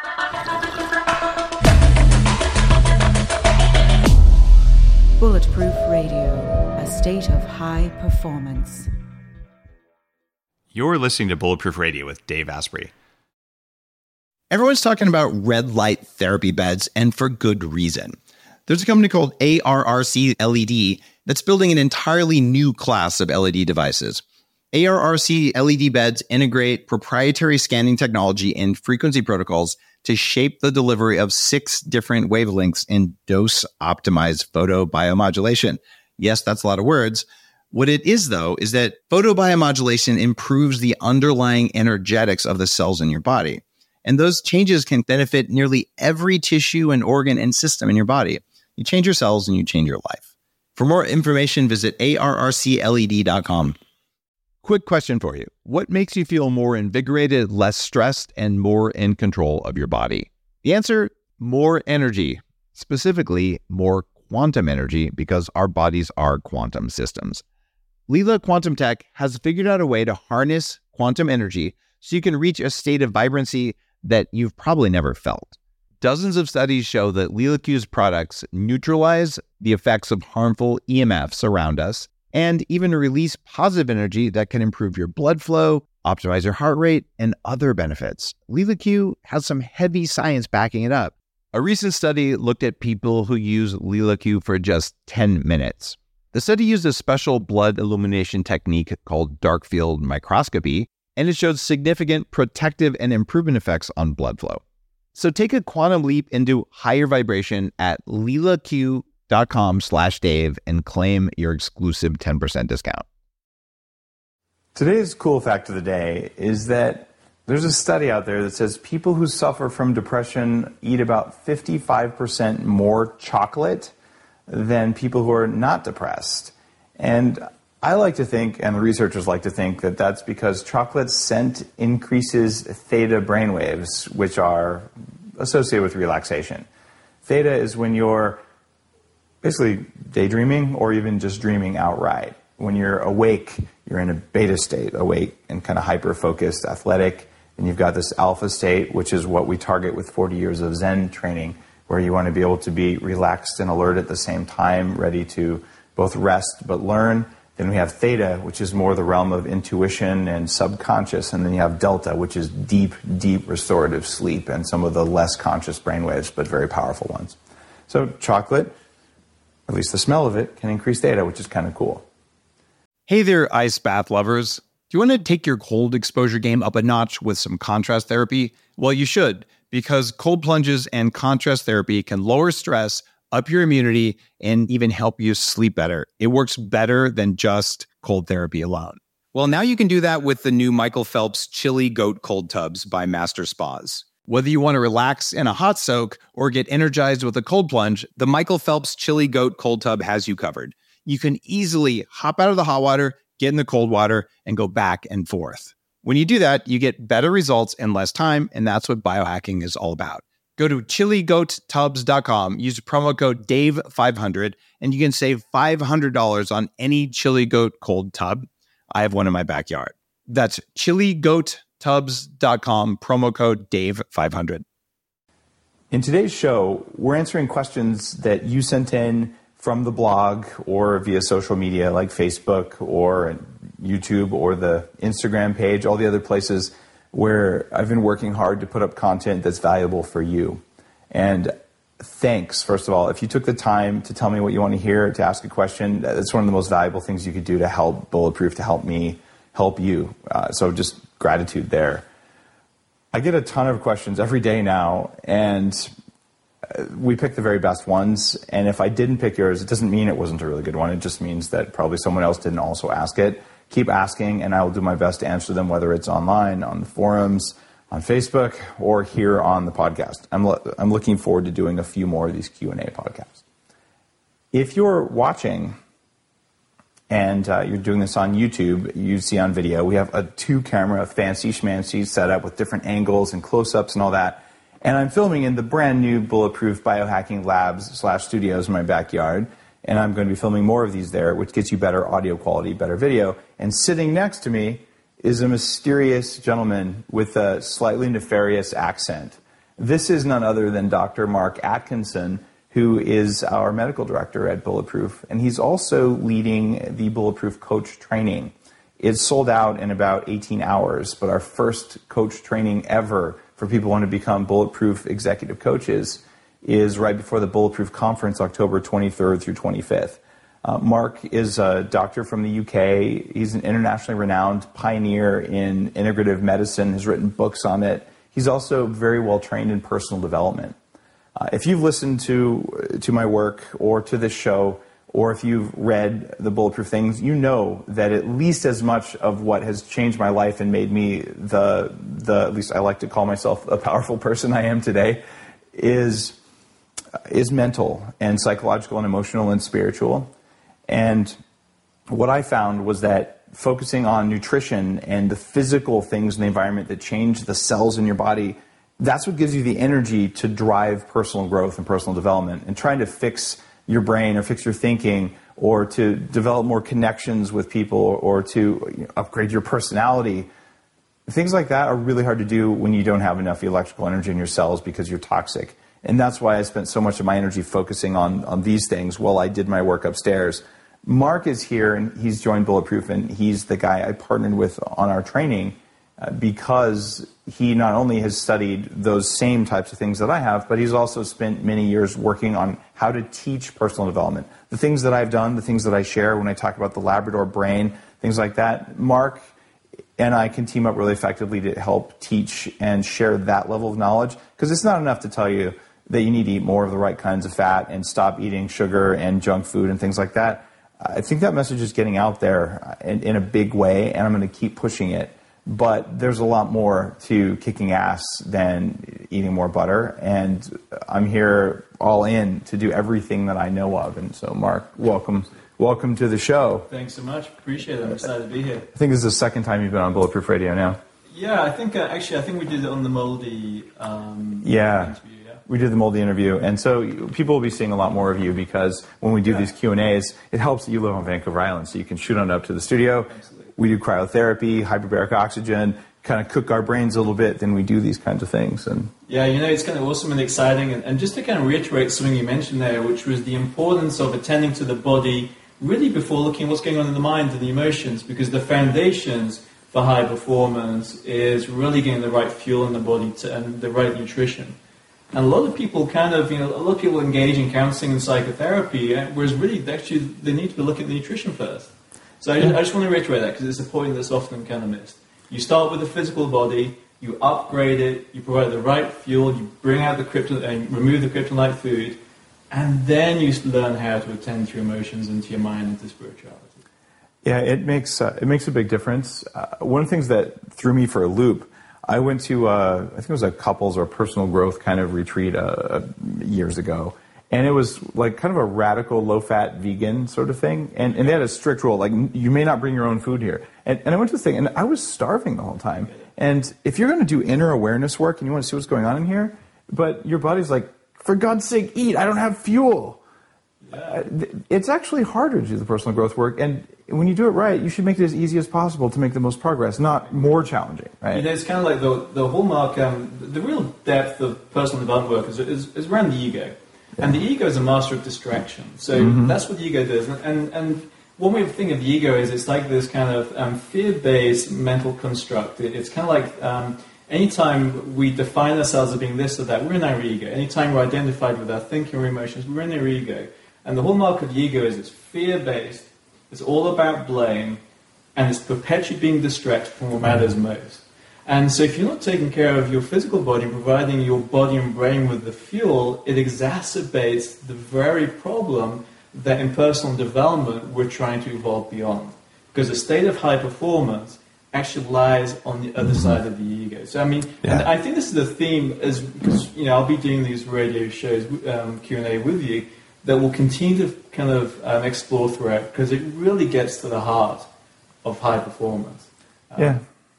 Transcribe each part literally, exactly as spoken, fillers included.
Bulletproof Radio, a state of high performance. You're listening to Bulletproof Radio with Dave Asprey. Everyone's talking about red light therapy beds, and for good reason. There's a company called A R R C L E D that's building an entirely new class of L E D devices. A R R C L E D beds integrate proprietary scanning technology and frequency protocols to shape the delivery of six different wavelengths in dose-optimized photobiomodulation. Yes, that's a lot of words. What it is, though, is that photobiomodulation improves the underlying energetics of the cells in your body. And those changes can benefit nearly every tissue and organ and system in your body. You change your cells and you change your life. For more information, visit A R R C L E D dot com. Quick question for you. What makes you feel more invigorated, less stressed, and more in control of your body? The answer, more energy. Specifically, more quantum energy, because our bodies are quantum systems. Leela Quantum Tech has figured out a way to harness quantum energy so you can reach a state of vibrancy that you've probably never felt. Dozens of studies show that LeelaQ's products neutralize the effects of harmful E M Fs around us and even release positive energy that can improve your blood flow, optimize your heart rate, and other benefits. LeelaQ has some heavy science backing it up. A recent study looked at people who use LeelaQ for just ten minutes. The study used a special blood illumination technique called dark field microscopy, and it showed significant protective and improvement effects on blood flow. So take a quantum leap into higher vibration at leelaq dot com slash Dave and claim your exclusive ten percent discount. Today's cool fact of the day is that there's a study out there that says people who suffer from depression eat about fifty-five percent more chocolate than people who are not depressed. And I like to think, and the researchers like to think, that that's because chocolate scent increases theta brainwaves, which are associated with relaxation. Theta is when you're basically daydreaming or even just dreaming outright. When you're awake, you're in a beta state, awake and kind of hyper-focused, athletic, and you've got this alpha state, which is what we target with forty years of Zen training, where you want to be able to be relaxed and alert at the same time, ready to both rest but learn. Then we have theta, which is more the realm of intuition and subconscious, and then you have delta, which is deep, deep restorative sleep and some of the less conscious brainwaves, but very powerful ones. So chocolate, at least the smell of it, can increase theta, which is kind of cool. Hey there, ice bath lovers. Do you want to take your cold exposure game up a notch with some contrast therapy? Well, you should, because cold plunges and contrast therapy can lower stress, up your immunity, and even help you sleep better. It works better than just cold therapy alone. Well, now you can do that with the new Michael Phelps Chili Goat Cold Tubs by Master Spas. Whether you want to relax in a hot soak or get energized with a cold plunge, the Michael Phelps Chili Goat Cold Tub has you covered. You can easily hop out of the hot water, get in the cold water, and go back and forth. When you do that, you get better results in less time, and that's what biohacking is all about. Go to chili goat tubs dot com, use promo code Dave five hundred, and you can save five hundred dollars on any Chili Goat cold tub. I have one in my backyard. That's chili goat tubs dot com, promo code Dave five hundred. In today's show, we're answering questions that you sent in from the blog or via social media like Facebook or YouTube or the Instagram page, all the other places where I've been working hard to put up content that's valuable for you. And thanks, first of all. If you took the time to tell me what you want to hear, to ask a question, that's one of the most valuable things you could do to help Bulletproof, to help me help you. Uh, so just gratitude there. I get a ton of questions every day now, and we pick the very best ones. And if I didn't pick yours, it doesn't mean it wasn't a really good one. It just means that probably someone else didn't also ask it. Keep asking, and I will do my best to answer them, whether it's online, on the forums, on Facebook, or here on the podcast. I'm, lo- I'm looking forward to doing a few more of these Q and A podcasts. If you're watching and uh, you're doing this on YouTube, you see on video, we have a two-camera fancy schmancy setup with different angles and close-ups and all that. And I'm filming in the brand new Bulletproof Biohacking Labs slash studios in my backyard. And I'm going to be filming more of these there, which gets you better audio quality, better video. And sitting next to me is a mysterious gentleman with a slightly nefarious accent. This is none other than Doctor Mark Atkinson, who is our medical director at Bulletproof, and he's also leading the Bulletproof Coach Training. It's sold out in about eighteen hours, but our first coach training ever for people who want to become Bulletproof executive coaches is right before the Bulletproof Conference, October twenty-third through twenty-fifth. Uh, Mark is a doctor from the U K. He's an internationally renowned pioneer in integrative medicine, has written books on it. He's also very well trained in personal development. Uh, if you've listened to, to my work or to this show, or if you've read the Bulletproof things, you know that at least as much of what has changed my life and made me the, the at least I like to call myself a powerful person I am today, is, is mental and psychological and emotional and spiritual. And what I found was that focusing on nutrition and the physical things in the environment that change the cells in your body, that's what gives you the energy to drive personal growth and personal development. And trying to fix your brain or fix your thinking or to develop more connections with people or to you know, upgrade your personality, things like that are really hard to do when you don't have enough electrical energy in your cells because you're toxic. And that's why I spent so much of my energy focusing on, on these things while I did my work upstairs. Mark is here, and he's joined Bulletproof, and he's the guy I partnered with on our training uh, because he not only has studied those same types of things that I have, but he's also spent many years working on how to teach personal development. The things that I've done, the things that I share when I talk about the Labrador brain, things like that, Mark and I can team up really effectively to help teach and share that level of knowledge, because it's not enough to tell you that you need to eat more of the right kinds of fat and stop eating sugar and junk food and things like that. I think that message is getting out there in, in a big way, and I'm going to keep pushing it. But there's a lot more to kicking ass than eating more butter, and I'm here all in to do everything that I know of. And so, Mark, welcome. Welcome to the show. Thanks so much. Appreciate it. I'm excited to be here. I think this is the second time you've been on Bulletproof Radio now. Yeah, I think, uh, actually, I think we did it on the Moldy um, yeah. interview. Yeah. We did the Moldy interview, and so people will be seeing a lot more of you because when we do yeah. these Q and A's, it helps that you live on Vancouver Island, so you can shoot on up to the studio. Absolutely. We do cryotherapy, hyperbaric oxygen, kind of cook our brains a little bit, then we do these kinds of things. And yeah, you know, it's kind of awesome and exciting. And, and just to kind of reiterate something you mentioned there, which was the importance of attending to the body really before looking at what's going on in the mind and the emotions, because the foundations for high performance is really getting the right fuel in the body to, and the right nutrition. And a lot of people kind of, you know, a lot of people engage in counseling and psychotherapy, whereas really, they actually, they need to be looking at the nutrition first. So I just, I just want to reiterate that because it's a point that's often kind of missed. You start with the physical body, you upgrade it, you provide the right fuel, you bring out the krypton and remove the kryptonite food, and then you learn how to attend to your emotions and to your mind and to spirituality. Yeah, it makes uh, it makes a big difference. Uh, one of the things that threw me for a loop, I went to, uh, I think it was a couples or personal growth kind of retreat uh, years ago. And it was like kind of a radical low-fat vegan sort of thing. And, and they had a strict rule, like you may not bring your own food here. And, and I went to this thing, and I was starving the whole time. And if you're going to do inner awareness work and you want to see what's going on in here, but your body's like, for God's sake, eat, I don't have fuel. Uh, it's actually harder to do the personal growth work. And when you do it right, you should make it as easy as possible to make the most progress, not more challenging, right? You know, it's kind of like the, the hallmark, um, the real depth of personal development work is, is, is around the ego. Yeah. And the ego is a master of distraction. So mm-hmm. that's what the ego does. And, and, and one way of thinking of the ego is it's like this kind of um, fear-based mental construct. It, it's kind of like um, anytime we define ourselves as being this or that, we're in our ego. Anytime we're identified with our thinking or emotions, we're in our ego. And the hallmark of the ego is it's fear-based, it's all about blame, and it's perpetually being distracted from what matters most. And so if you're not taking care of your physical body and providing your body and brain with the fuel, it exacerbates the very problem that in personal development we're trying to evolve beyond. Because a state of high performance actually lies on the other side of the ego. So I mean, yeah. and I think this is the theme, is because you know I'll be doing these radio shows, um, Q and A with you, that will continue to kind of um, explore throughout, because it really gets to the heart of high performance. Um, yeah.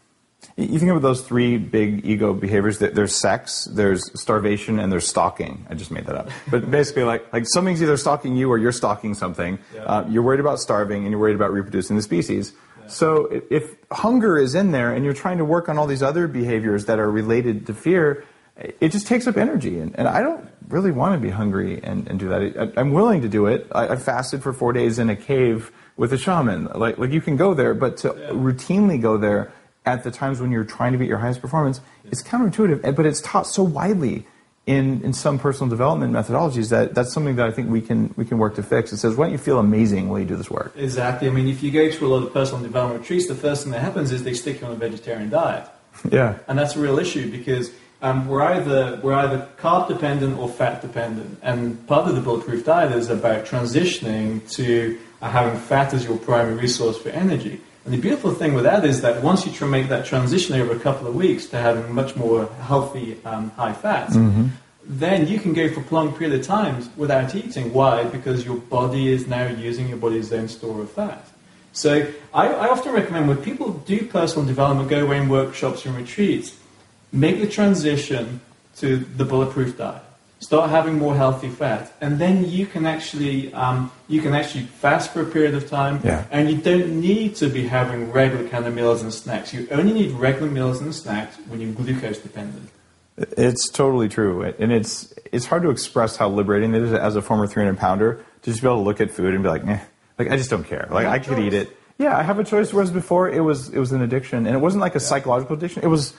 You think about those three big ego behaviors. There's sex, there's starvation, and there's stalking. I just made that up. But basically, like like something's either stalking you or you're stalking something. Yeah. Uh, you're worried about starving, and you're worried about reproducing the species. Yeah. So if, if hunger is in there, and you're trying to work on all these other behaviors that are related to fear, it just takes up energy. And, and I don't really want to be hungry and, and do that. I, I'm willing to do it. I, I fasted for four days in a cave with a shaman. Like, like you can go there, but to yeah. routinely go there at the times when you're trying to be at your highest performance, yeah. it's counterintuitive, but it's taught so widely in, in some personal development methodologies that that's something that I think we can we can work to fix. It says, why don't you feel amazing while you do this work? Exactly. I mean, if you go to a lot of personal development retreats, the first thing that happens is they stick you on a vegetarian diet. Yeah. And that's a real issue because um, we're either we're either carb dependent or fat dependent. And part of the Bulletproof diet is about transitioning to uh, having fat as your primary resource for energy. And the beautiful thing with that is that once you try to make that transition over a couple of weeks to having much more healthy um, high fats, mm-hmm. then you can go for a prolonged period of time without eating. Why? Because your body is now using your body's own store of fat. So I, I often recommend when people do personal development, go away in workshops and retreats, make the transition to the Bulletproof diet. Start having more healthy fat, and then you can actually um, you can actually fast for a period of time, yeah. and you don't need to be having regular kind of meals and snacks. You only need regular meals and snacks when you're glucose dependent. It's totally true, and it's it's hard to express how liberating it is as a former three hundred pounder to just be able to look at food and be like, eh, like I just don't care. Like I could eat it. Yeah, I have a choice. Whereas before it was it was an addiction, and it wasn't like a yeah. psychological addiction. It was.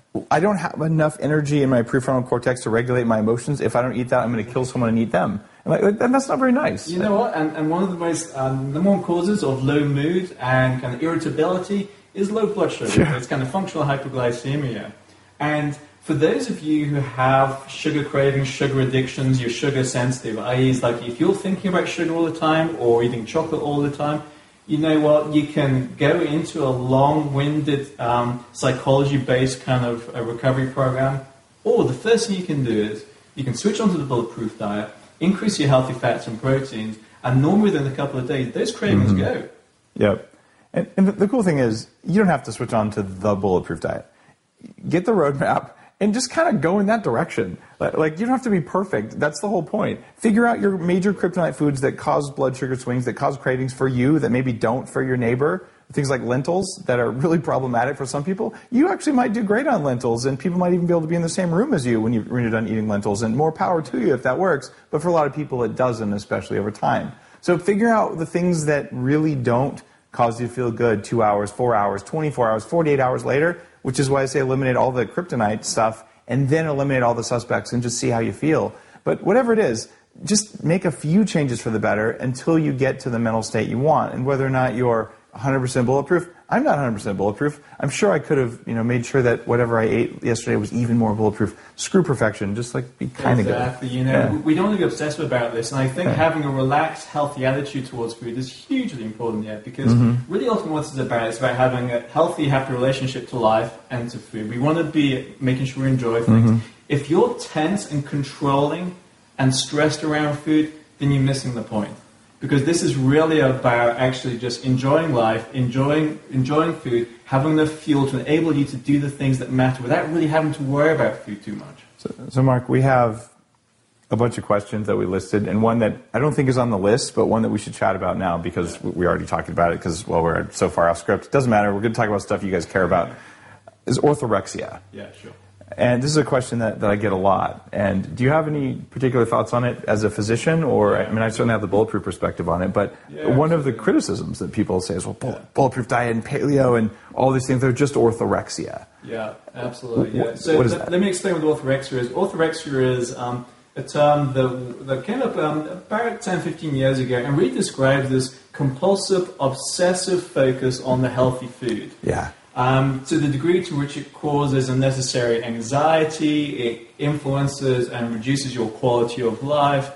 I don't have enough energy in my prefrontal cortex to regulate my emotions. If I don't eat that, I'm going to kill someone and eat them. And like, that's not very nice. You know what? And, and one of the most um, number one causes of low mood and kind of irritability is low blood sugar. Yeah. It's kind of functional hypoglycemia. And for those of you who have sugar cravings, sugar addictions, you're sugar sensitive, that is, like if you're thinking about sugar all the time or eating chocolate all the time, you know what, you can go into a long-winded um, psychology-based kind of a recovery program, or the first thing you can do is you can switch onto the Bulletproof diet, increase your healthy fats and proteins, and normally within a couple of days, those cravings mm-hmm. go. Yep. And, and the, the cool thing is, you don't have to switch on to the Bulletproof diet. Get the roadmap and just kind of go in that direction. Like, you don't have to be perfect. That's the whole point. Figure out your major kryptonite foods that cause blood sugar swings, that cause cravings for you, that maybe don't for your neighbor. Things like lentils that are really problematic for some people. You actually might do great on lentils, and people might even be able to be in the same room as you when, you, when you're done eating lentils, and more power to you if that works. But for a lot of people, it doesn't, especially over time. So figure out the things that really don't cause you to feel good two hours, four hours, twenty-four hours, forty-eight hours later, which is why I say eliminate all the kryptonite stuff and then eliminate all the suspects and just see how you feel. But whatever it is, just make a few changes for the better until you get to the mental state you want. And whether or not you're one hundred percent bulletproof, I'm not one hundred percent bulletproof. I'm sure I could have, you know, made sure that whatever I ate yesterday was even more bulletproof. Screw perfection. Just like be kind of good. Exactly. You know, yeah. we don't want to be obsessive about this. And I think yeah. having a relaxed, healthy attitude towards food is hugely important here, because mm-hmm. really ultimately what it's about is about having a healthy, happy relationship to life and to food. We want to be making sure we enjoy things. Mm-hmm. If you're tense and controlling and stressed around food, then you're missing the point. Because this is really about actually just enjoying life, enjoying enjoying food, having the fuel to enable you to do the things that matter without really having to worry about food too much. So, so Mark, we have a bunch of questions that we listed, and one that I don't think is on the list, but one that we should chat about now because we already talked about it because, well, we're so far off script. It doesn't matter. We're going to talk about stuff you guys care about. Is orthorexia. Yeah, sure. And this is a question that, that I get a lot. And do you have any particular thoughts on it as a physician? Or, I mean, I certainly have the bulletproof perspective on it, but yeah, one absolutely. of the criticisms that people say is, well, bull, yeah. bulletproof diet and paleo and all these things, they're just orthorexia. Yeah, absolutely. Yeah. So what is let, that? let me explain what orthorexia is. Orthorexia is um, a term that, that came up um, about ten, fifteen years ago and really describes this compulsive, obsessive focus on the healthy food. Yeah. Um, to the degree to which it causes unnecessary anxiety, it influences and reduces your quality of life,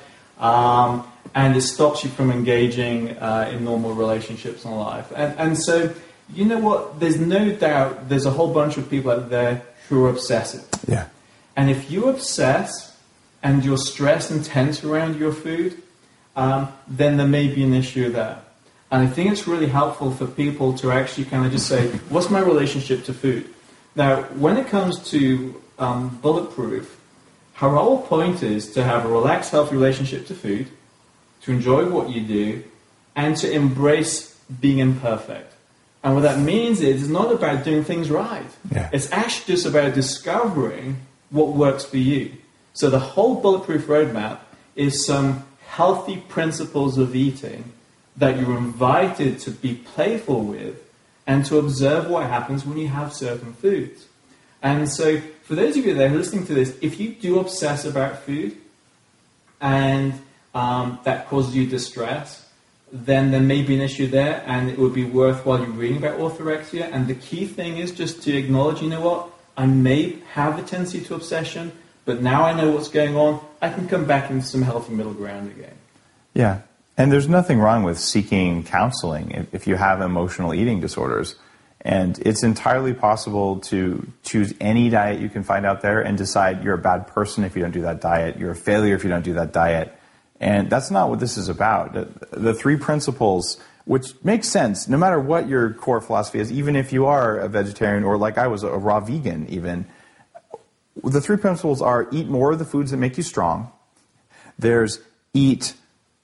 um, and it stops you from engaging uh, in normal relationships in life. And, and so, you know what? There's no doubt there's a whole bunch of people out there who are obsessive. Yeah. And if you obsess and you're stressed and tense around your food, um, then there may be an issue there. And I think it's really helpful for people to actually kind of just say, what's my relationship to food? Now, when it comes to um, Bulletproof, our whole point is to have a relaxed, healthy relationship to food, to enjoy what you do, and to embrace being imperfect. And what that means is it's not about doing things right. Yeah. It's actually just about discovering what works for you. So the whole Bulletproof Roadmap is some healthy principles of eating that you're invited to be playful with and to observe what happens when you have certain foods. And so for those of you that are listening to this, if you do obsess about food and um, that causes you distress, then there may be an issue there, and it would be worthwhile you reading about orthorexia. And the key thing is just to acknowledge, you know what, I may have a tendency to obsession, but now I know what's going on. I can come back into some healthy middle ground again. Yeah, and there's nothing wrong with seeking counseling if, if you have emotional eating disorders. And it's entirely possible to choose any diet you can find out there and decide you're a bad person if you don't do that diet, you're a failure if you don't do that diet. And that's not what this is about. The, the three principles, which makes sense, no matter what your core philosophy is, even if you are a vegetarian or like I was, a raw vegan even, the three principles are eat more of the foods that make you strong. There's eat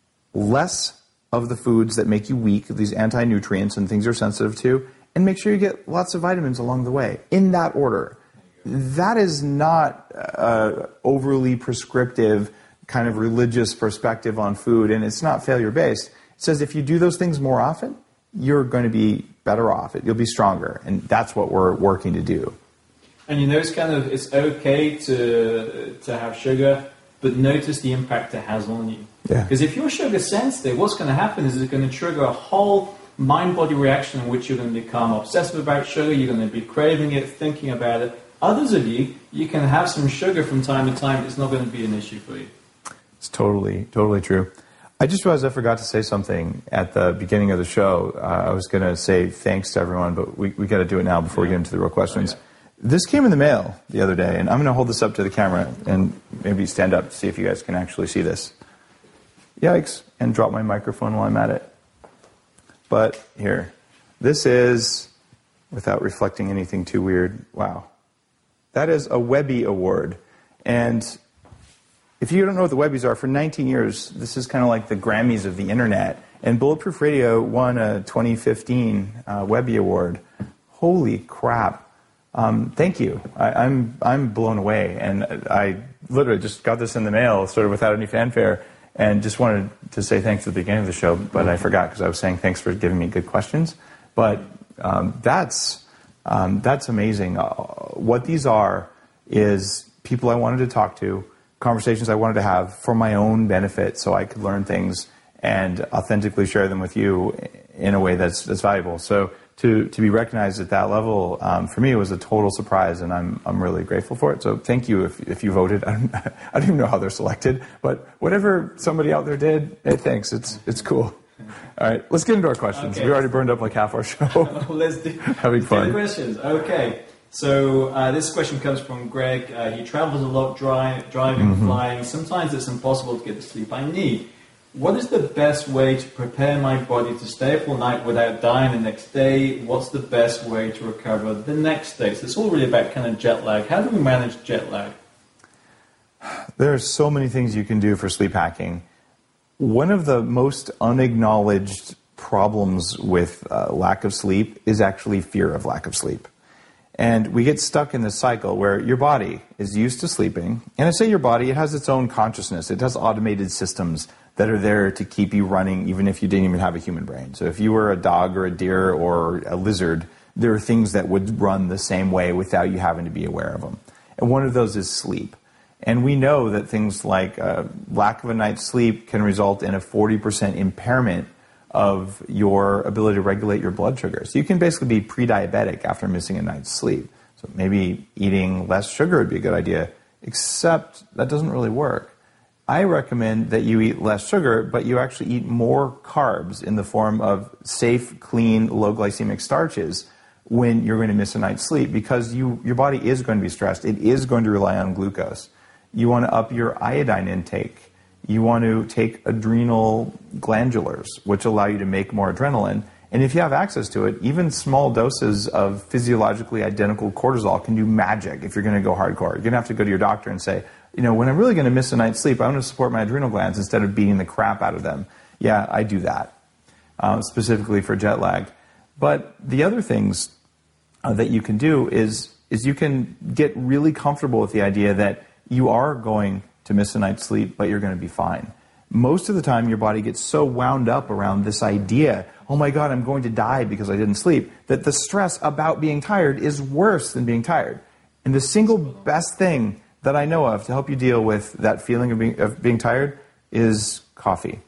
less of the foods that make you weak, these anti-nutrients and things you're sensitive to, and make sure you get lots of vitamins along the way, in that order. That is not uh, overly prescriptive kind of religious perspective on food, and it's not failure-based. It says if you do those things more often, you're going to be better off. You'll be stronger, and that's what we're working to do. And you know, it's kind of, it's okay to to have sugar, but notice the impact it has on you. Yeah. Because if you're sugar sensitive, what's going to happen is it's going to trigger a whole mind-body reaction in which you're going to become obsessive about sugar, you're going to be craving it, thinking about it. Others of you, you can have some sugar from time to time, it's not going to be an issue for you. It's totally, totally true. I just realized I forgot to say something at the beginning of the show. Uh, I was going to say thanks to everyone, but we we got to do it now before we get into the real questions. Okay. This came in the mail the other day, and I'm going to hold this up to the camera and maybe stand up to see if you guys can actually see this. Yikes, and drop my microphone while I'm at it. But here, this is, without reflecting anything too weird, wow. That is a Webby Award. And if you don't know what the Webbies are, for nineteen years, this is kind of like the Grammys of the internet. And Bulletproof Radio won a twenty fifteen uh, Webby Award. Holy crap. Um, thank you. I, I'm I'm blown away. And I literally just got this in the mail sort of without any fanfare and just wanted to say thanks at the beginning of the show, but I forgot because I was saying thanks for giving me good questions. But um, that's, um, that's amazing. Uh, what these are is people I wanted to talk to, conversations I wanted to have for my own benefit so I could learn things and authentically share them with you in a way that's that's valuable. So to to be recognized at that level, um, for me, it was a total surprise, and I'm I'm really grateful for it. So thank you if if you voted. I don't, I don't even know how they're selected, but whatever somebody out there did, hey, thanks. It's it's cool. All right, let's get into our questions. Okay. We already burned up like half our show. let's do, Having let's fun. do the questions. Okay. So uh, this question comes from Greg. Uh, he travels a lot, dri- driving, Mm-hmm. flying. Sometimes it's impossible to get the sleep I need. What is the best way to prepare my body to stay up all night without dying the next day? What's the best way to recover the next day? So it's all really about kind of jet lag. How do we manage jet lag? There are so many things you can do for sleep hacking. One of the most unacknowledged problems with uh, lack of sleep is actually fear of lack of sleep. And we get stuck in this cycle where your body is used to sleeping. And I say your body, it has its own consciousness. It has automated systems that are there to keep you running even if you didn't even have a human brain. So if you were a dog or a deer or a lizard, there are things that would run the same way without you having to be aware of them. And one of those is sleep. And we know that things like uh, lack of a night's sleep can result in a forty percent impairment of your ability to regulate your blood sugar. So you can basically be pre-diabetic after missing a night's sleep. So maybe eating less sugar would be a good idea, except that doesn't really work. I recommend that you eat less sugar, but you actually eat more carbs in the form of safe, clean, low glycemic starches when you're going to miss a night's sleep, because you, your body is going to be stressed. It is going to rely on glucose. You want to up your iodine intake. You want to take adrenal glandulars, which allow you to make more adrenaline. And if you have access to it, even small doses of physiologically identical cortisol can do magic if you're going to go hardcore. You're going to have to go to your doctor and say, you know, when I'm really going to miss a night's sleep, I want to support my adrenal glands instead of beating the crap out of them. Yeah, I do that, um, specifically for jet lag. But the other things uh, that you can do is is you can get really comfortable with the idea that you are going to miss a night's sleep, but you're going to be fine. Most of the time, your body gets so wound up around this idea, oh my God, I'm going to die because I didn't sleep, that the stress about being tired is worse than being tired. And the single best thing that I know of to help you deal with that feeling of being, of being tired is coffee.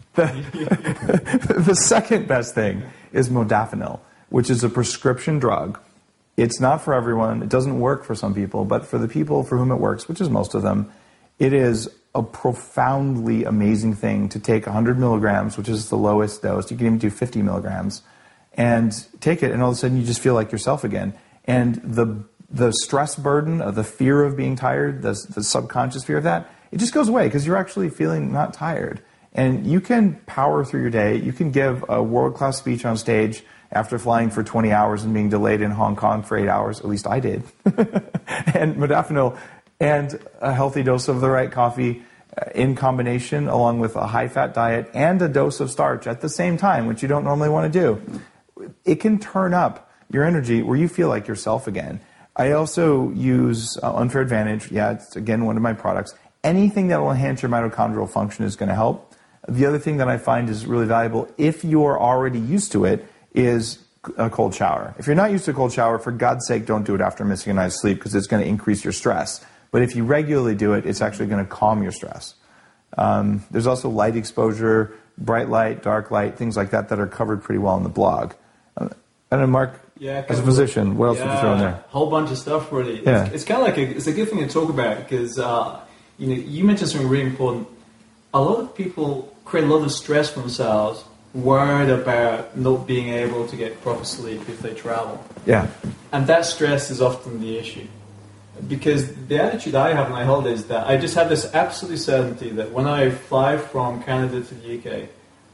The, the second best thing is modafinil, which is a prescription drug. It's not for everyone. It doesn't work for some people, but for the people for whom it works, which is most of them, it is a profoundly amazing thing to take one hundred milligrams, which is the lowest dose. You can even do fifty milligrams, and take it, and all of a sudden you just feel like yourself again. And the the stress burden of the fear of being tired, the, the subconscious fear of that, it just goes away because you're actually feeling not tired. And you can power through your day. You can give a world-class speech on stage after flying for twenty hours and being delayed in Hong Kong for eight hours. At least I did. And modafinil and a healthy dose of the right coffee in combination, along with a high-fat diet and a dose of starch at the same time, which you don't normally want to do, it can turn up your energy where you feel like yourself again. I also use uh, Unfair Advantage. Yeah, it's, again, one of my products. Anything that will enhance your mitochondrial function is going to help. The other thing that I find is really valuable, if you're already used to it, is a cold shower. If you're not used to a cold shower, for God's sake, don't do it after missing a night's sleep because it's going to increase your stress. But if you regularly do it, it's actually going to calm your stress. Um, there's also light exposure, bright light, dark light, things like that that are covered pretty well in the blog. Uh, I don't know, Mark, yeah, as a physician, what else yeah, would you throw in there? A whole bunch of stuff, really. It's, yeah. it's kind of like a, it's a good thing to talk about because uh, you know, you mentioned something really important. A lot of people create a lot of stress for themselves, worried about not being able to get proper sleep if they travel. Yeah. And that stress is often the issue. Because the attitude I have when I hold is that I just have this absolute certainty that when I fly from Canada to the U K,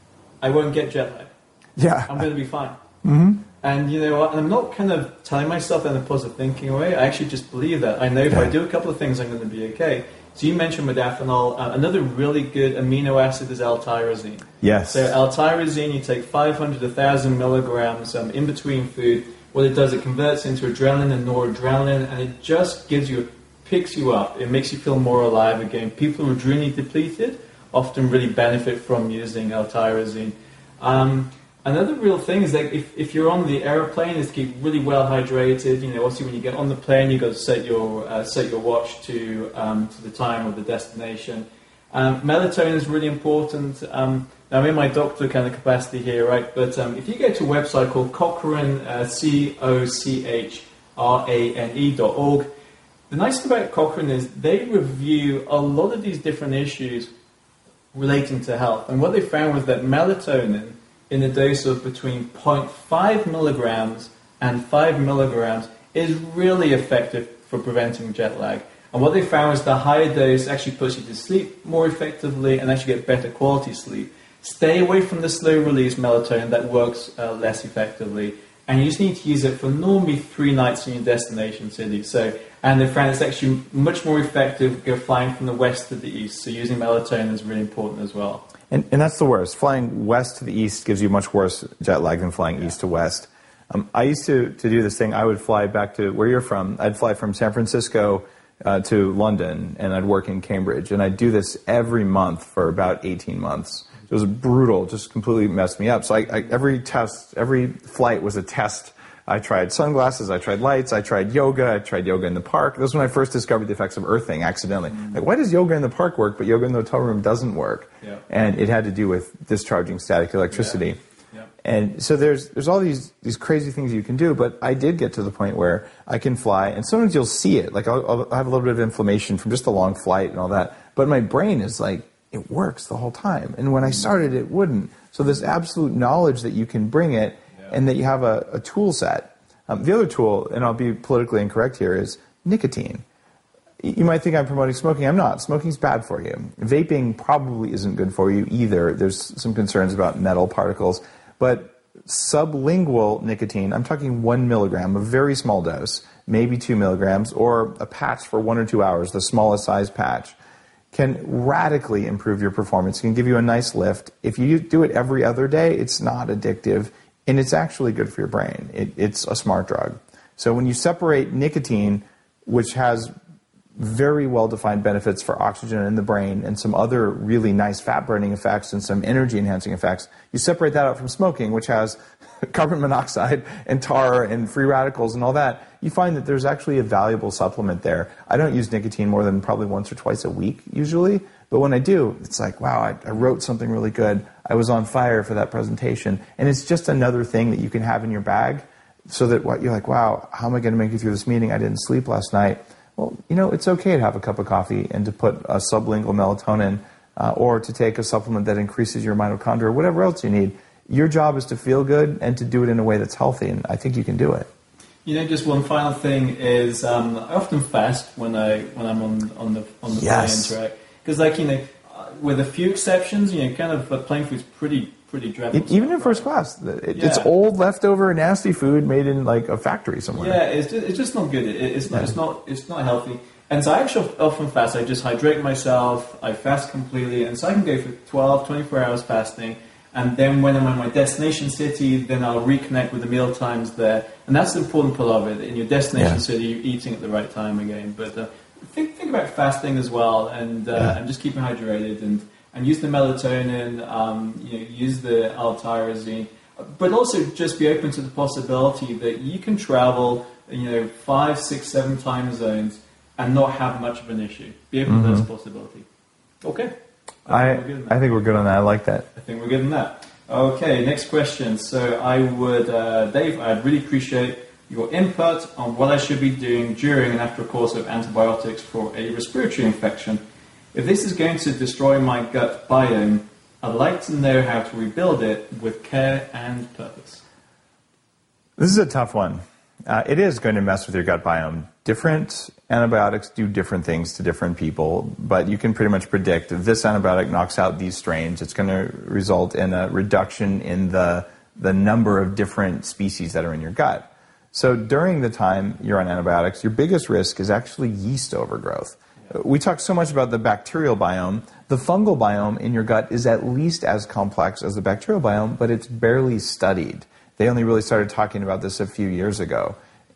I won't get jet lag. Yeah. I'm going to be fine. Mm-hmm. And you know, I'm not kind of telling myself that in a positive thinking way. I actually just believe that. I know if yeah. I do a couple of things, I'm going to be okay. So you mentioned modafinil. Uh, another really good amino acid is L-tyrosine. Yes. So L-tyrosine, you take five hundred to one thousand milligrams um, in between food. What it does, it converts into adrenaline and noradrenaline, and it just gives you, picks you up. It makes you feel more alive again. People who are adrenally depleted often really benefit from using L-tyrosine. Um, another real thing is that if, if you're on the airplane, is to keep really well hydrated. You know, obviously when you get on the plane, you've got to set your uh, set your watch to um, to the time of the destination. Um, melatonin is really important. Um, now, I'm in my doctor kind of capacity here, right? But um, if you go to a website called Cochrane, uh, C O C H R A N E dot org, the nice thing about Cochrane is they review a lot of these different issues relating to health. And what they found was that melatonin in a dose of between zero point five milligrams and five milligrams is really effective for preventing jet lag. And what they found is the higher dose actually puts you to sleep more effectively and actually get better quality sleep. Stay away from the slow-release melatonin that works uh, less effectively. And you just need to use it for normally three nights in your destination city. So, and they found it's actually much more effective go flying from the west to the east. So using melatonin is really important as well. And, and that's the worst. Flying west to the east gives you much worse jet lag than flying yeah. east to west. Um, I used to, to do this thing. I would fly back to where you're from. I'd fly from San Francisco uh, to London, and I'd work in Cambridge. And I'd do this every month for about eighteen months. It was brutal, just completely messed me up. So I, I, every test, every flight was a test. I tried sunglasses, I tried lights, I tried yoga, I tried yoga in the park. This was when I first discovered the effects of earthing accidentally. Mm-hmm. Like, why does yoga in the park work, but yoga in the hotel room doesn't work? Yeah. And it had to do with discharging static electricity. Yeah. Yeah. And so there's there's all these these crazy things you can do, but I did get to the point where I can fly, and sometimes you'll see it. Like I'll, I'll have a little bit of inflammation from just a long flight and all that, but my brain is like, it works the whole time. And when I started, it wouldn't. So this absolute knowledge that you can bring it yeah. and that you have a, a tool set. Um, the other tool, and I'll be politically incorrect here, is nicotine. You might think I'm promoting smoking. I'm not. Smoking's bad for you. Vaping probably isn't good for you either. There's some concerns about metal particles. But sublingual nicotine, I'm talking one milligram, a very small dose, maybe two milligrams, or a patch for one or two hours, the smallest size patch, can radically improve your performance. It can give you a nice lift. If you do it every other day, it's not addictive, and it's actually good for your brain. It, it's a smart drug. So when you separate nicotine, which has very well-defined benefits for oxygen in the brain and some other really nice fat-burning effects and some energy-enhancing effects, you separate that out from smoking, which has carbon monoxide and tar and free radicals and all that, you find that there's actually a valuable supplement there. I don't use nicotine more than probably once or twice a week usually, but when I do, it's like, wow, I, I wrote something really good. I was on fire for that presentation. And it's just another thing that you can have in your bag so that what you're like, wow, how am I going to make it through this meeting? I didn't sleep last night. Well, you know, it's okay to have a cup of coffee and to put a sublingual melatonin uh, or to take a supplement that increases your mitochondria or whatever else you need. Your job is to feel good and to do it in a way that's healthy, and I think you can do it. You know, just one final thing is um, I often fast when I when I'm on on the on the yes. plane track because, like, you know, uh, with a few exceptions, you know, kind of uh, plane food's pretty pretty dreadful. It, even stuff, in first right? class, it, yeah. it's old, leftover, nasty food made in like a factory somewhere. Yeah, it's just, it's just not good. It, it's not yeah. it's not it's not healthy. And so I actually often fast. I just hydrate myself. I fast completely, and so I can go for twelve, twenty-four hours fasting. And then when I'm in my destination city, then I'll reconnect with the meal times there. And that's the important part of it. In your destination yeah. city, you're eating at the right time again. But uh, think think about fasting as well, and uh, yeah. and just keeping hydrated, and, and use the melatonin, um, you know, use the L-tyrosine. But also just be open to the possibility that you can travel, you know, five, six, seven time zones and not have much of an issue. Be open mm-hmm. to this possibility. Okay. I, I think, I think we're good on that. I like that. I think we're good on that. Okay, next question. So I would, uh, Dave, I'd really appreciate your input on what I should be doing during and after a course of antibiotics for a respiratory infection. If this is going to destroy my gut biome, I'd like to know how to rebuild it with care and purpose. This is a tough one. Uh, it is going to mess with your gut biome. Different antibiotics do different things to different people, but you can pretty much predict if this antibiotic knocks out these strains, it's going to result in a reduction in the, the number of different species that are in your gut. So during the time you're on antibiotics, your biggest risk is actually yeast overgrowth. We talk so much about the bacterial biome. The fungal biome in your gut is at least as complex as the bacterial biome, but it's barely studied. They only really started talking about this a few years ago.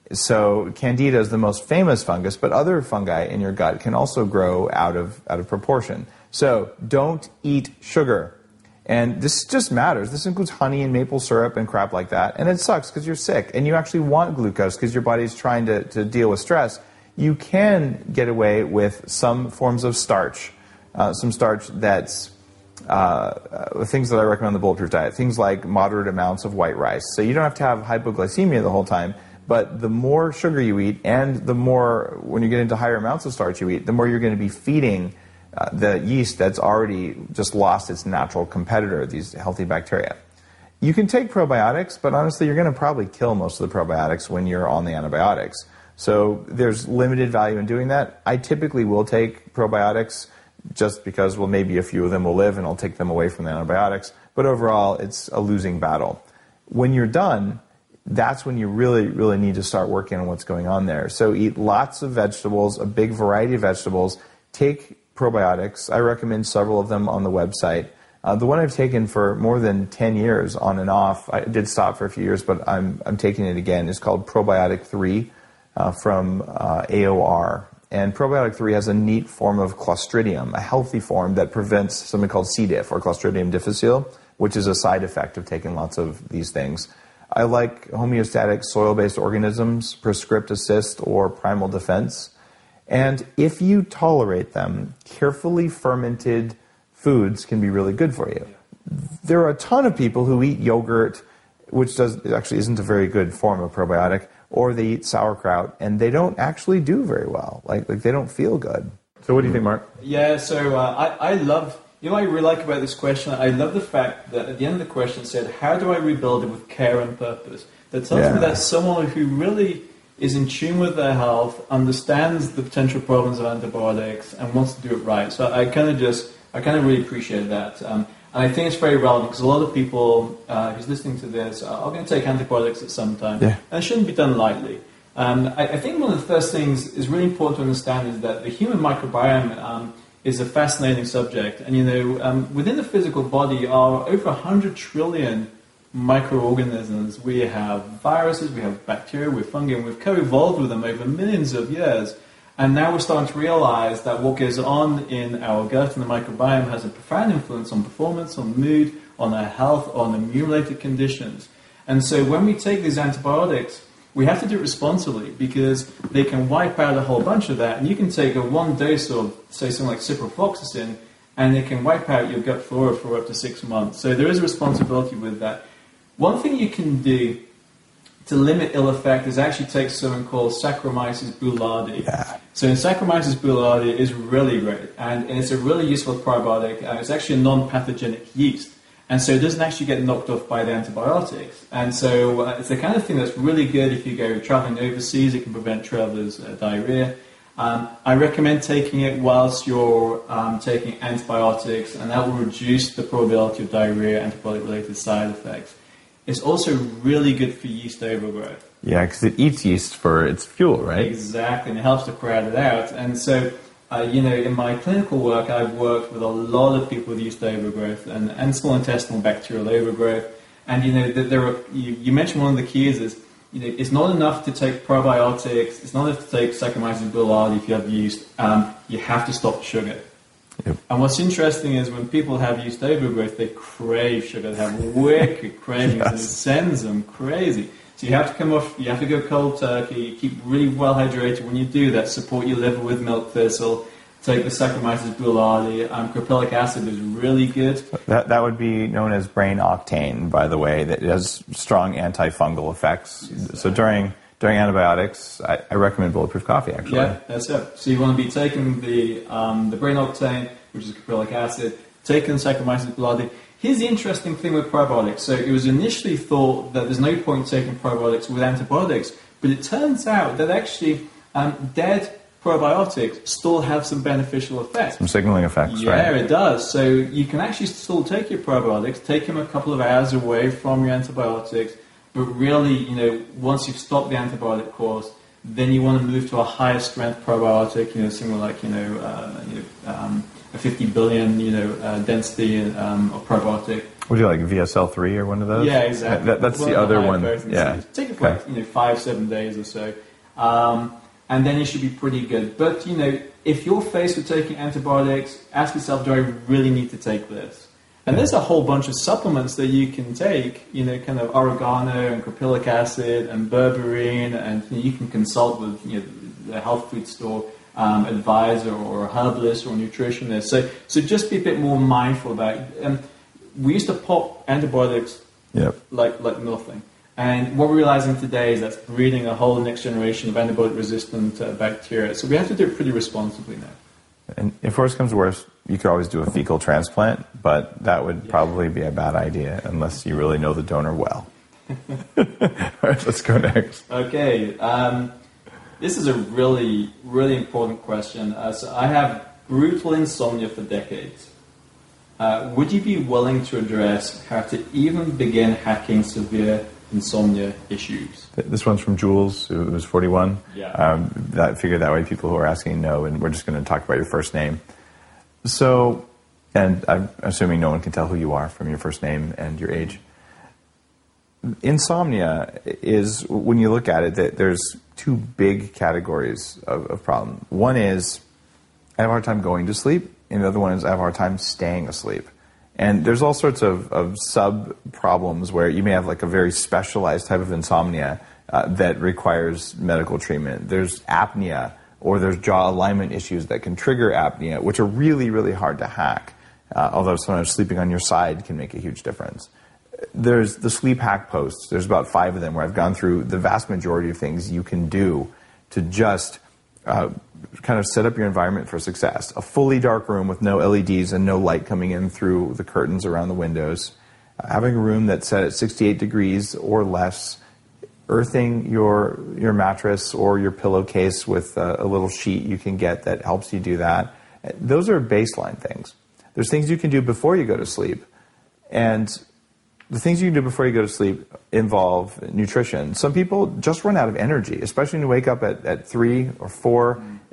So Candida is the most famous fungus, but other fungi in your gut can also grow out of, out of proportion. So don't eat sugar. And this just matters. This includes honey and maple syrup and crap like that. And it sucks because you're sick and you actually want glucose because your body's trying to, to deal with stress. You can get away with some forms of starch, uh, some starch that's uh, uh, things that I recommend in the Bulletproof diet, things like moderate amounts of white rice. So you don't have to have hypoglycemia the whole time, but the more sugar you eat and the more, when you get into higher amounts of starch you eat, the more you're going to be feeding uh, the yeast that's already just lost its natural competitor, these healthy bacteria. You can take probiotics, but honestly, you're going to probably kill most of the probiotics when you're on the antibiotics. So there's limited value in doing that. I typically will take probiotics just because, well, maybe a few of them will live and I'll take them away from the antibiotics. But overall, it's a losing battle. When you're done, that's when you really, really need to start working on what's going on there. So eat lots of vegetables, a big variety of vegetables. Take probiotics. I recommend several of them on the website. Uh, the one I've taken for more than ten years on and off, I did stop for a few years, but I'm, I'm taking it again. It's called Probiotic three uh, from uh, A O R. And Probiotic three has a neat form of Clostridium, a healthy form that prevents something called C. diff, or Clostridium difficile, which is a side effect of taking lots of these things. I like homeostatic soil-based organisms, Prescript Assist, or Primal Defense. And if you tolerate them, carefully fermented foods can be really good for you. There are a ton of people who eat yogurt, which does actually isn't a very good form of probiotic, or they eat sauerkraut, and they don't actually do very well. Like, like they don't feel good. So what do you think, Mark? Yeah, so uh, I, I love, you know what I really like about this question? I love the fact that at the end of the question it said, how do I rebuild it with care and purpose? That tells yeah. me that someone who really is in tune with their health, understands the potential problems of antibiotics, and wants to do it right. So I kind of just, I kind of really appreciate that. Um, and I think it's very relevant because a lot of people uh, who's listening to this are, are going to take antibiotics at some time. Yeah. And it shouldn't be done lightly. Um, I, I think one of the first things is really important to understand is that the human microbiome um, is a fascinating subject. And, you know, um, within the physical body are over one hundred trillion microorganisms, we have viruses, we have bacteria, we have fungi, and we've co-evolved with them over millions of years. And now we're starting to realize that what goes on in our gut and the microbiome has a profound influence on performance, on mood, on our health, on immune-related conditions. And so when we take these antibiotics, we have to do it responsibly because they can wipe out a whole bunch of that. And you can take a one dose of, say, something like ciprofloxacin, and it can wipe out your gut flora for up to six months. So there is a responsibility with that. One thing you can do to limit ill effect is actually take something called Saccharomyces boulardii. Yeah. So Saccharomyces boulardii is really great, and, and it's a really useful probiotic. Uh, it's actually a non-pathogenic yeast, and so it doesn't actually get knocked off by the antibiotics. And so uh, it's the kind of thing that's really good if you go traveling overseas. It can prevent travelers' uh, diarrhea. Um, I recommend taking it whilst you're um, taking antibiotics, and that will reduce the probability of diarrhea, antibiotic-related side effects. It's also really good for yeast overgrowth. Yeah, because it eats yeast for its fuel, right? Exactly, and it helps to crowd it out. And so, uh, you know, in my clinical work, I've worked with a lot of people with yeast overgrowth and, and small intestinal bacterial overgrowth. And, you know, there are, you, you mentioned one of the keys is, you know, it's not enough to take probiotics, it's not enough to take Saccharomyces boulardii if you have yeast. Um, you have to stop sugar. Yep. And what's interesting is when people have yeast overgrowth, they crave sugar. They have wicked cravings, yes. And it sends them crazy. So you have to come off, you have to go cold turkey, keep really well hydrated when you do that, support your liver with milk thistle, take the Saccharomyces boulardii. Um, Caprylic acid is really good. That that would be known as brain octane, by the way, that it has strong antifungal effects. Exactly. So during during antibiotics, I, I recommend Bulletproof Coffee, actually. Yeah, that's it. So you want to be taking the um, the brain octane, which is caprylic acid, taking Saccharomyces boulardii. Here's the interesting thing with probiotics. So it was initially thought that there's no point taking probiotics with antibiotics, but it turns out that actually um, dead probiotics still have some beneficial effects. Some signaling effects, yeah, right? Yeah, it does. So you can actually still take your probiotics, take them a couple of hours away from your antibiotics, but really, you know, once you've stopped the antibiotic course, then you want to move to a higher strength probiotic, you know, something like, you know, uh, you know um, a fifty billion, you know, uh, density um, of probiotic. Would you like V S L three or one of those? Yeah, exactly. That, that's one the other one. Versions. Yeah. Take it for okay. like, you know, five, seven days or so. Um, and then you should be pretty good. But, you know, if you're faced with taking antibiotics, ask yourself, do I really need to take this? And there's a whole bunch of supplements that you can take, you know, kind of oregano and caprylic acid and berberine, and you know, you can consult with, you know, the health food store um, advisor or a herbalist or a nutritionist. So, so just be a bit more mindful about it. Um, we used to pop antibiotics yep. like like nothing. And what we're realizing today is that's breeding a whole next generation of antibiotic-resistant uh, bacteria. So we have to do it pretty responsibly now. And if worse comes to worse, you could always do a fecal transplant, but that would yeah. probably be a bad idea unless you really know the donor well. All right, let's go next. Okay. Um, this is a really, really important question. Uh, so I have brutal insomnia for decades. Uh, would you be willing to address how to even begin hacking severe insomnia issues? This one's from Jules, who was forty-one. Yeah. Um, that figured that way people who are asking know, and we're just going to talk about your first name. So, and I'm assuming no one can tell who you are from your first name and your age. Insomnia is, when you look at it, that there's two big categories of, of problem. One is I have a hard time going to sleep, and the other one is I have a hard time staying asleep. And there's all sorts of, of sub-problems where you may have like a very specialized type of insomnia uh, that requires medical treatment. There's apnea, or there's jaw alignment issues that can trigger apnea, which are really, really hard to hack, uh, although sometimes sleeping on your side can make a huge difference. There's the sleep hack posts. There's about five of them where I've gone through the vast majority of things you can do to just uh, kind of set up your environment for success. A fully dark room with no L E Ds and no light coming in through the curtains around the windows. Uh, having a room that's set at sixty-eight degrees or less. Earthing your your mattress or your pillowcase with a, a little sheet you can get that helps you do that. Those are baseline things. There's things you can do before you go to sleep. And the things you can do before you go to sleep involve nutrition. Some people just run out of energy, especially when you wake up at, at three or four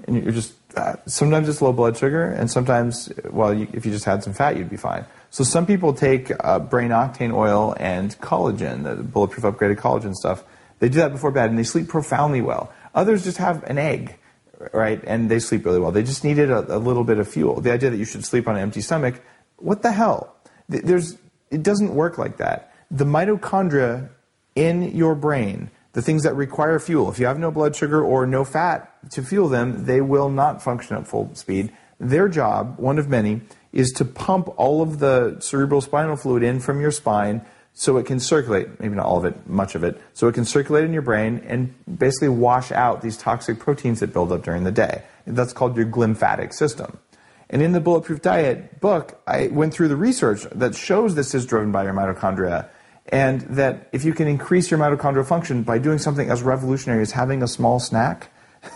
and you're just, uh, sometimes it's low blood sugar, and sometimes, well, you, if you just had some fat, you'd be fine. So some people take uh, brain octane oil and collagen, the bulletproof upgraded collagen stuff. They do that before bed, and they sleep profoundly well. Others just have an egg, right, and they sleep really well. They just needed a, a little bit of fuel. The idea that you should sleep on an empty stomach, what the hell? There's, it doesn't work like that. The mitochondria in your brain, the things that require fuel, if you have no blood sugar or no fat to fuel them, they will not function at full speed. Their job, one of many, is to pump all of the cerebral spinal fluid in from your spine so it can circulate, maybe not all of it, much of it, so it can circulate in your brain and basically wash out these toxic proteins that build up during the day. That's called your glymphatic system. And in the Bulletproof Diet book, I went through the research that shows this is driven by your mitochondria, and that if you can increase your mitochondrial function by doing something as revolutionary as having a small snack,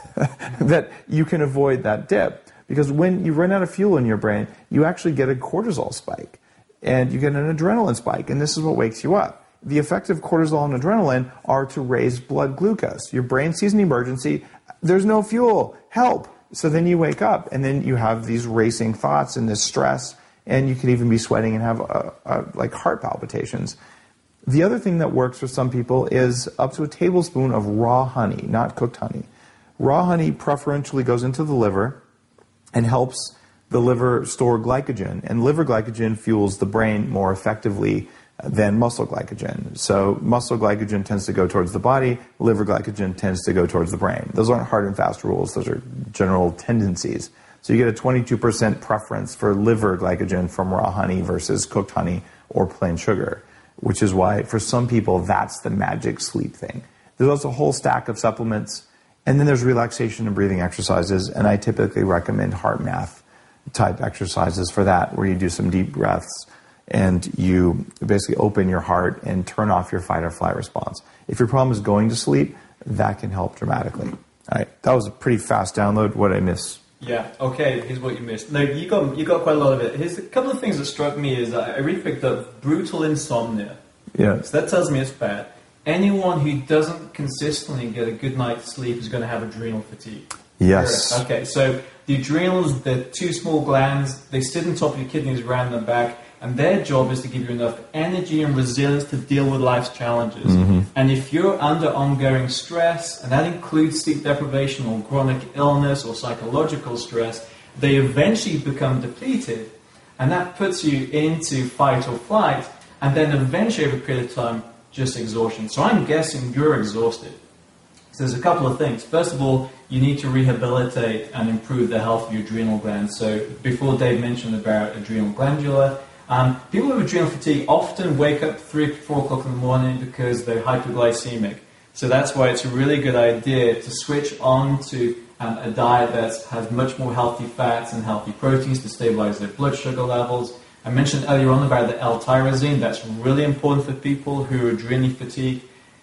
that you can avoid that dip. Because when you run out of fuel in your brain, you actually get a cortisol spike, and you get an adrenaline spike, and this is what wakes you up. The effects of cortisol and adrenaline are to raise blood glucose. Your brain sees an emergency, there's no fuel, help. So then you wake up, and then you have these racing thoughts and this stress, and you can even be sweating and have a, a, like heart palpitations. The other thing that works for some people is up to a tablespoon of raw honey, not cooked honey. Raw honey preferentially goes into the liver and helps the liver store glycogen, and liver glycogen fuels the brain more effectively than muscle glycogen. So muscle glycogen tends to go towards the body, liver glycogen tends to go towards the brain. Those aren't hard and fast rules, those are general tendencies. So you get a twenty-two percent preference for liver glycogen from raw honey versus cooked honey or plain sugar, which is why for some people that's the magic sleep thing. There's also a whole stack of supplements, and then there's relaxation and breathing exercises, and I typically recommend heart math type exercises for that, where you do some deep breaths and you basically open your heart and turn off your fight or flight response. If your problem is going to sleep, that can help dramatically. All right, that was a pretty fast download. What did I miss? Yeah, okay, here's what you missed. No, you got you got quite a lot of it. Here's a couple of things that struck me is I really picked up brutal insomnia. Yeah. So that tells me it's bad. Anyone who doesn't consistently get a good night's sleep is going to have adrenal fatigue. Yes. Okay, so the adrenals, the two small glands, they sit on top of your kidneys around the back, and their job is to give you enough energy and resilience to deal with life's challenges. Mm-hmm. And if you're under ongoing stress, and that includes sleep deprivation or chronic illness or psychological stress, they eventually become depleted, and that puts you into fight or flight, and then eventually over a period of time, just exhaustion. So I'm guessing you're exhausted. So there's a couple of things. First of all, you need to rehabilitate and improve the health of your adrenal glands. So before Dave mentioned about adrenal glandular, um, people with adrenal fatigue often wake up three, four o'clock in the morning because they're hypoglycemic. So that's why it's a really good idea to switch on to um, a diet that has much more healthy fats and healthy proteins to stabilize their blood sugar levels. I mentioned earlier on about the L-tyrosine. That's really important for people who are adrenally fatigued.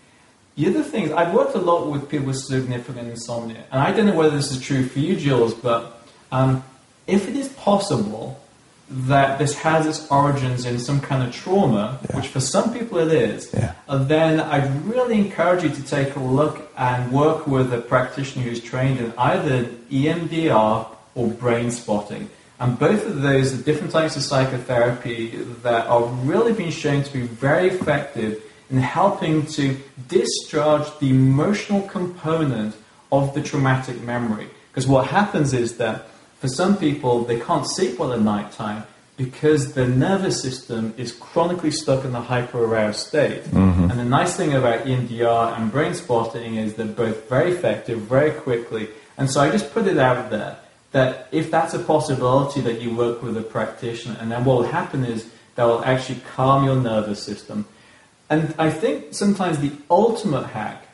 The other thing is, I've worked a lot with people with significant insomnia, and I don't know whether this is true for you, Jules, but um, if it is possible that this has its origins in some kind of trauma, yeah. which for some people it is, yeah. uh, then I'd really encourage you to take a look and work with a practitioner who's trained in either E M D R or brain spotting. And both of those are different types of psychotherapy that are really being shown to be very effective in helping to discharge the emotional component of the traumatic memory. Because what happens is that for some people, they can't sleep well at night time because their nervous system is chronically stuck in a hyper-aroused state. Mm-hmm. And the nice thing about E M D R and brain spotting is they're both very effective, very quickly. And so I just put it out there that if that's a possibility that you work with a practitioner, and then what will happen is that will actually calm your nervous system. And I think sometimes the ultimate hack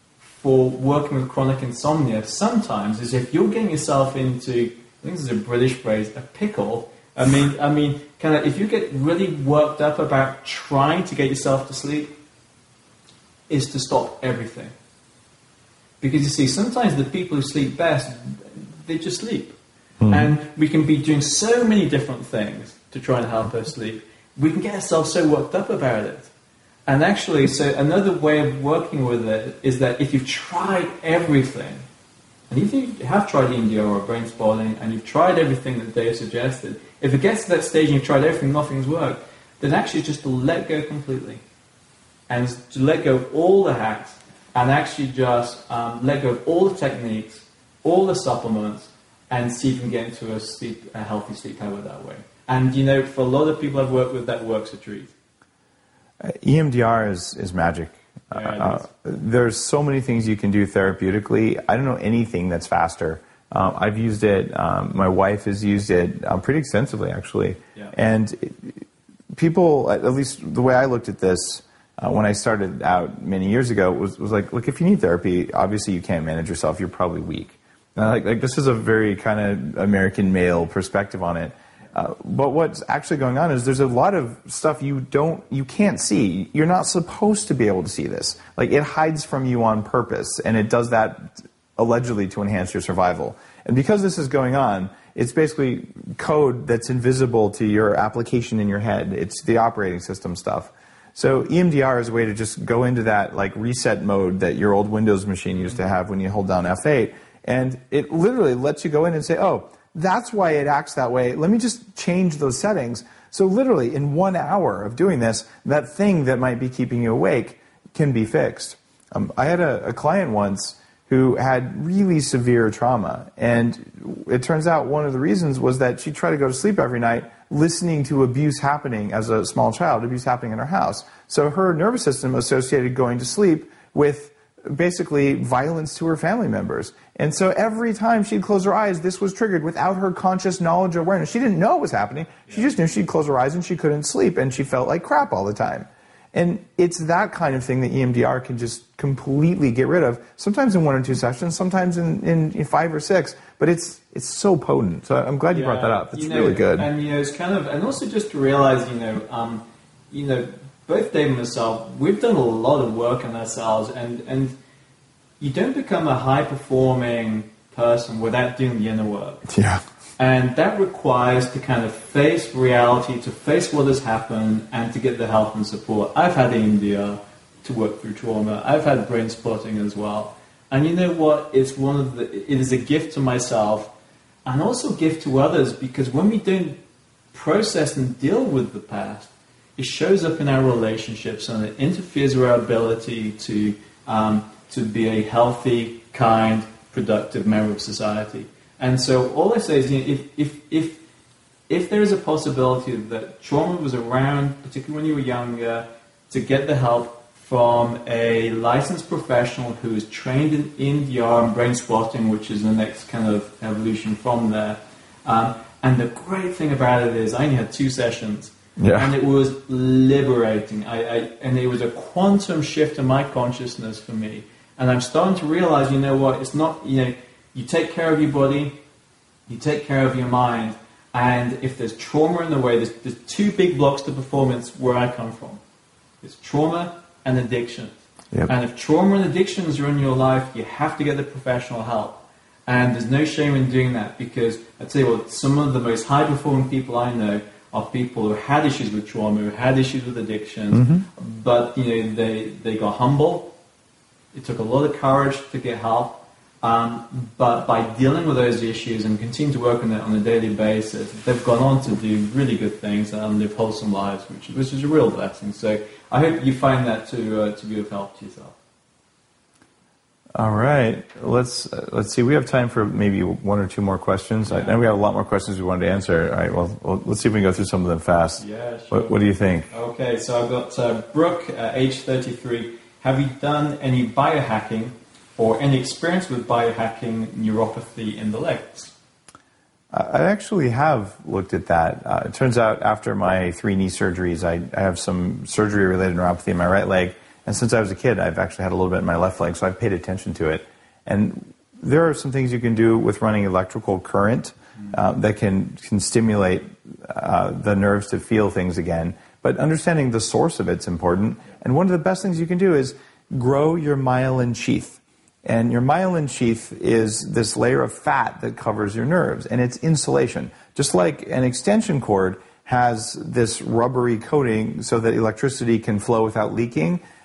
for working with chronic insomnia sometimes is if you're getting yourself into, I think this is a British phrase, a pickle. I mean, I mean, kind of, if you get really worked up about trying to get yourself to sleep, is to stop everything. Because you see, sometimes the people who sleep best, they just sleep. Mm. And we can be doing so many different things to try and help us sleep. We can get ourselves so worked up about it. And actually, so another way of working with it is that if you've tried everything, And if you have tried E M D R or brain spotting, and you've tried everything that Dave suggested, if it gets to that stage and you've tried everything, nothing's worked, then actually just to let go completely. And to let go of all the hacks, and actually just um, let go of all the techniques, all the supplements, and see if you can get into a, sleep, a healthy sleep habit that way. And, you know, for a lot of people I've worked with, that works a treat. Uh, E M D R is, is magic. Yeah, uh, there's so many things you can do therapeutically. I don't know anything that's faster. Um, I've used it. Um, my wife has used it um, pretty extensively, actually. Yeah. And it, people, at least the way I looked at this uh, when I started out many years ago, was, was like, look, if you need therapy, obviously you can't manage yourself. You're probably weak. And like, like this is a very kind of American male perspective on it. Uh, but what's actually going on is there's a lot of stuff you don't, you can't see. You're not supposed to be able to see this. Like, it hides from you on purpose, and it does that allegedly to enhance your survival. And because this is going on, it's basically code that's invisible to your application in your head. It's the operating system stuff. So E M D R is a way to just go into that like reset mode that your old Windows machine used to have when you hold down F eight, and it literally lets you go in and say, oh, that's why it acts that way. Let me just change those settings. So literally in one hour of doing this, that thing that might be keeping you awake can be fixed. Um, I had a, a client once who had really severe trauma, and it turns out one of the reasons was that she tried to go to sleep every night listening to abuse happening as a small child, abuse happening in her house. So her nervous system associated going to sleep with basically violence to her family members. And so every time she'd close her eyes, this was triggered without her conscious knowledge or awareness. She didn't know it was happening. She just knew she'd close her eyes and she couldn't sleep, and she felt like crap all the time. And it's that kind of thing that E M D R can just completely get rid of, sometimes in one or two sessions, sometimes in, in, in five or six, but it's it's so potent. So I'm glad you yeah, brought that up. It's you know, really good. And, you know, it's kind of, and also just to realize, you know, um, you know, both Dave and myself, we've done a lot of work on ourselves, and, and you don't become a high-performing person without doing the inner work. Yeah. And that requires to kind of face reality, to face what has happened, and to get the help and support. I've had E M D R to work through trauma. I've had brain spotting as well. And you know what? It's one of the, it is a gift to myself and also a gift to others, because when we don't process and deal with the past, it shows up in our relationships and it interferes with our ability to um, to be a healthy, kind, productive member of society. And so all I say is, you know, if, if, if, if there is a possibility that trauma was around, particularly when you were younger, to get the help from a licensed professional who is trained in E M D R and brain spotting, which is the next kind of evolution from there. Um, and the great thing about it is I only had two sessions. Yeah. And it was liberating. I, I, and it was a quantum shift in my consciousness for me. And I'm starting to realize, you know what, it's not, you know, you take care of your body, you take care of your mind, and if there's trauma in the way, there's, there's two big blocks to performance where I come from. It's trauma and addiction. Yep. And if trauma and addictions are in your life, you have to get the professional help. And there's no shame in doing that, because I tell you what, some of the most high-performing people I know are people who had issues with trauma, who had issues with addictions, mm-hmm. but you know they, they got humble. It took a lot of courage to get help. Um, but by dealing with those issues and continuing to work on it on a daily basis, they've gone on to do really good things and live wholesome lives, which, which is a real blessing. So I hope you find that to uh, to be of help to yourself. All right, let's uh, let's see. We have time for maybe one or two more questions. Yeah. I know we have a lot more questions we wanted to answer. All right, well, well, let's see if we can go through some of them fast. Yeah, sure. What, what do you think? Okay, so I've got uh, Brooke, uh, age thirty-three. Have you done any biohacking or any experience with biohacking neuropathy in the legs? I actually have looked at that. Uh, it turns out after my three knee surgeries, I, I have some surgery-related neuropathy in my right leg. And since I was a kid, I've actually had a little bit in my left leg, so I've paid attention to it. And there are some things you can do with running electrical current uh, that can, can stimulate uh, the nerves to feel things again. But understanding the source of it's important. And one of the best things you can do is grow your myelin sheath. And your myelin sheath is this layer of fat that covers your nerves, and it's insulation. Just like an extension cord has this rubbery coating so that electricity can flow without leaking,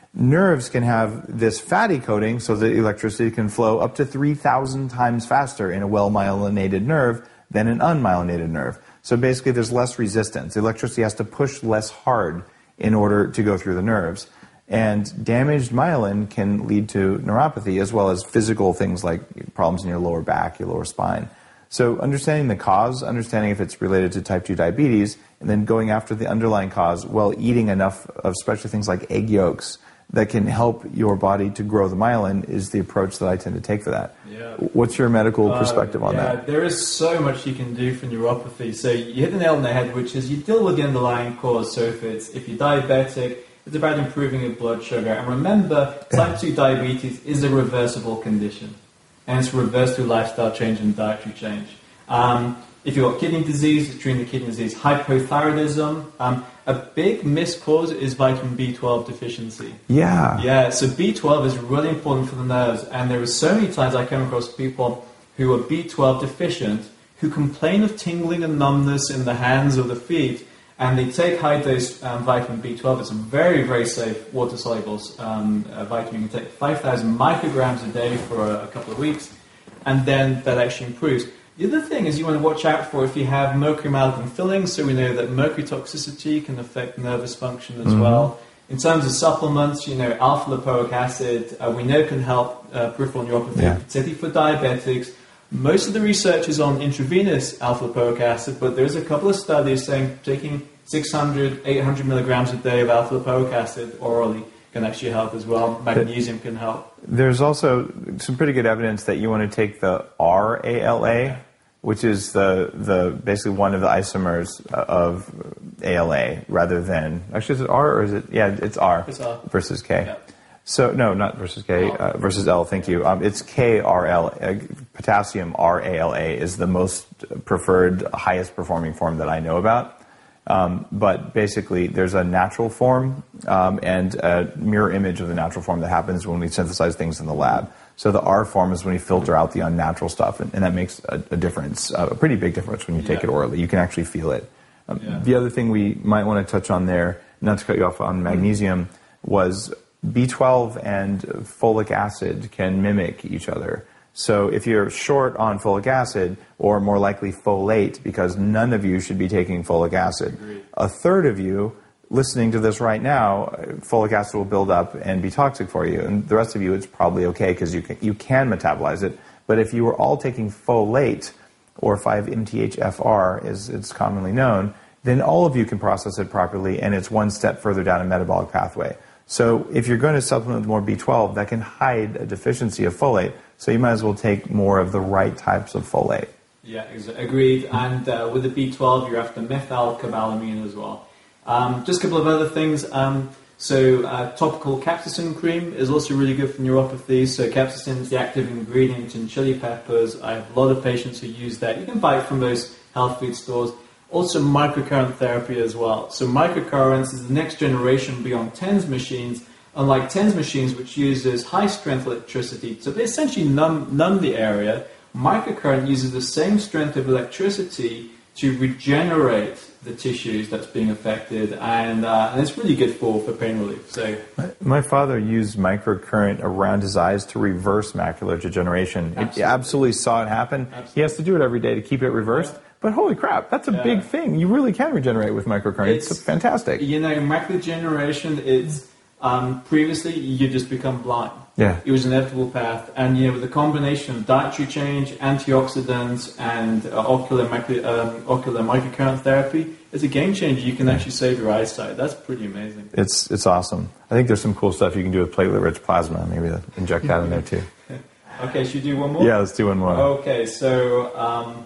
Nerves can have this fatty coating so that electricity can flow up to three thousand times faster in a well-myelinated nerve than an unmyelinated nerve. So basically there's less resistance. The electricity has to push less hard in order to go through the nerves. And damaged myelin can lead to neuropathy as well as physical things like problems in your lower back, your lower spine. So understanding the cause, understanding if it's related to type two diabetes, and then going after the underlying cause while eating enough of especially things like egg yolks that can help your body to grow the myelin is the approach that I tend to take for that. Yeah. What's your medical uh, perspective on yeah, that? There is so much you can do for neuropathy. So you hit the nail on the head, which is you deal with the underlying cause. So if it's if you're diabetic, it's about improving your blood sugar. And remember, type two diabetes is a reversible condition. And it's reversed through lifestyle change and dietary change. Um, if you've got kidney disease, it's treating the kidney disease. Hypothyroidism, um, a big missed cause is vitamin B twelve deficiency. Yeah. Yeah, so B twelve is really important for the nerves. And there are so many times I come across people who are B twelve deficient who complain of tingling and numbness in the hands or the feet. And they take high-dose um, vitamin B twelve. It's a very, very safe water-soluble um, uh, vitamin. You can take five thousand micrograms a day for a, a couple of weeks, and then that actually improves. The other thing is you want to watch out for if you have mercury amalgam fillings. So we know that mercury toxicity can affect nervous function as mm-hmm. well. In terms of supplements, you know, alpha-lipoic acid, uh, we know can help uh, peripheral neuropathy, yeah. particularly for diabetics. Most of the research is on intravenous alpha-lipoic acid, but there's a couple of studies saying taking six hundred, eight hundred milligrams a day of alpha-lipoic acid orally can actually help as well. Magnesium can help. There's also some pretty good evidence that you want to take the R A L A, which is the the basically one of the isomers of A L A, rather than, actually is it R or is it, yeah, it's R, it's R. versus K. Yeah. So, no, not versus K, uh, versus L, thank you. Um, it's K R L, uh, potassium R A L A is the most preferred, highest performing form that I know about. Um, but basically, there's a natural form um, and a mirror image of the natural form that happens when we synthesize things in the lab. So the R form is when we filter out the unnatural stuff, and, and that makes a, a difference, a pretty big difference when you take yeah. it orally. You can actually feel it. Um, yeah. The other thing we might want to touch on there, not to cut you off on magnesium, was B twelve and folic acid can mimic each other. So if you're short on folic acid, or more likely folate, because none of you should be taking folic acid, Agreed. A third of you listening to this right now, folic acid will build up and be toxic for you. And the rest of you, it's probably okay because you can, you can metabolize it. But if you were all taking folate, or five M T H F R as it's commonly known, then all of you can process it properly, and it's one step further down a metabolic pathway. So if you're going to supplement with more B twelve, that can hide a deficiency of folate. So you might as well take more of the right types of folate. Yeah, agreed. And uh, with the B twelve, you're after methylcobalamin as well. Um, just a couple of other things. Um, so uh, topical capsaicin cream is also really good for neuropathy. So capsaicin is the active ingredient in chili peppers. I have a lot of patients who use that. You can buy it from those health food stores. Also microcurrent therapy as well. So microcurrents is the next generation beyond TENS machines. Unlike TENS machines, which uses high-strength electricity to essentially numb, numb the area, microcurrent uses the same strength of electricity to regenerate the tissues that's being affected, and, uh, and it's really good for, for pain relief. So, my, my father used microcurrent around his eyes to reverse macular degeneration. Absolutely. He absolutely saw it happen. Absolutely. He has to do it every day to keep it reversed. Yeah. But holy crap, that's a yeah. big thing. You really can regenerate with microcurrent. It's, it's fantastic. You know, macular degeneration is... Um, previously, you just become blind. Yeah. It was an inevitable path. And, you know, with a combination of dietary change, antioxidants, and uh, ocular, macro, um, ocular microcurrent therapy, it's a game changer. You can actually save your eyesight. That's pretty amazing. It's it's awesome. I think there's some cool stuff you can do with platelet-rich plasma. Maybe inject that in there, too. Okay, should we do one more? Yeah, let's do one more. Okay, so... Um,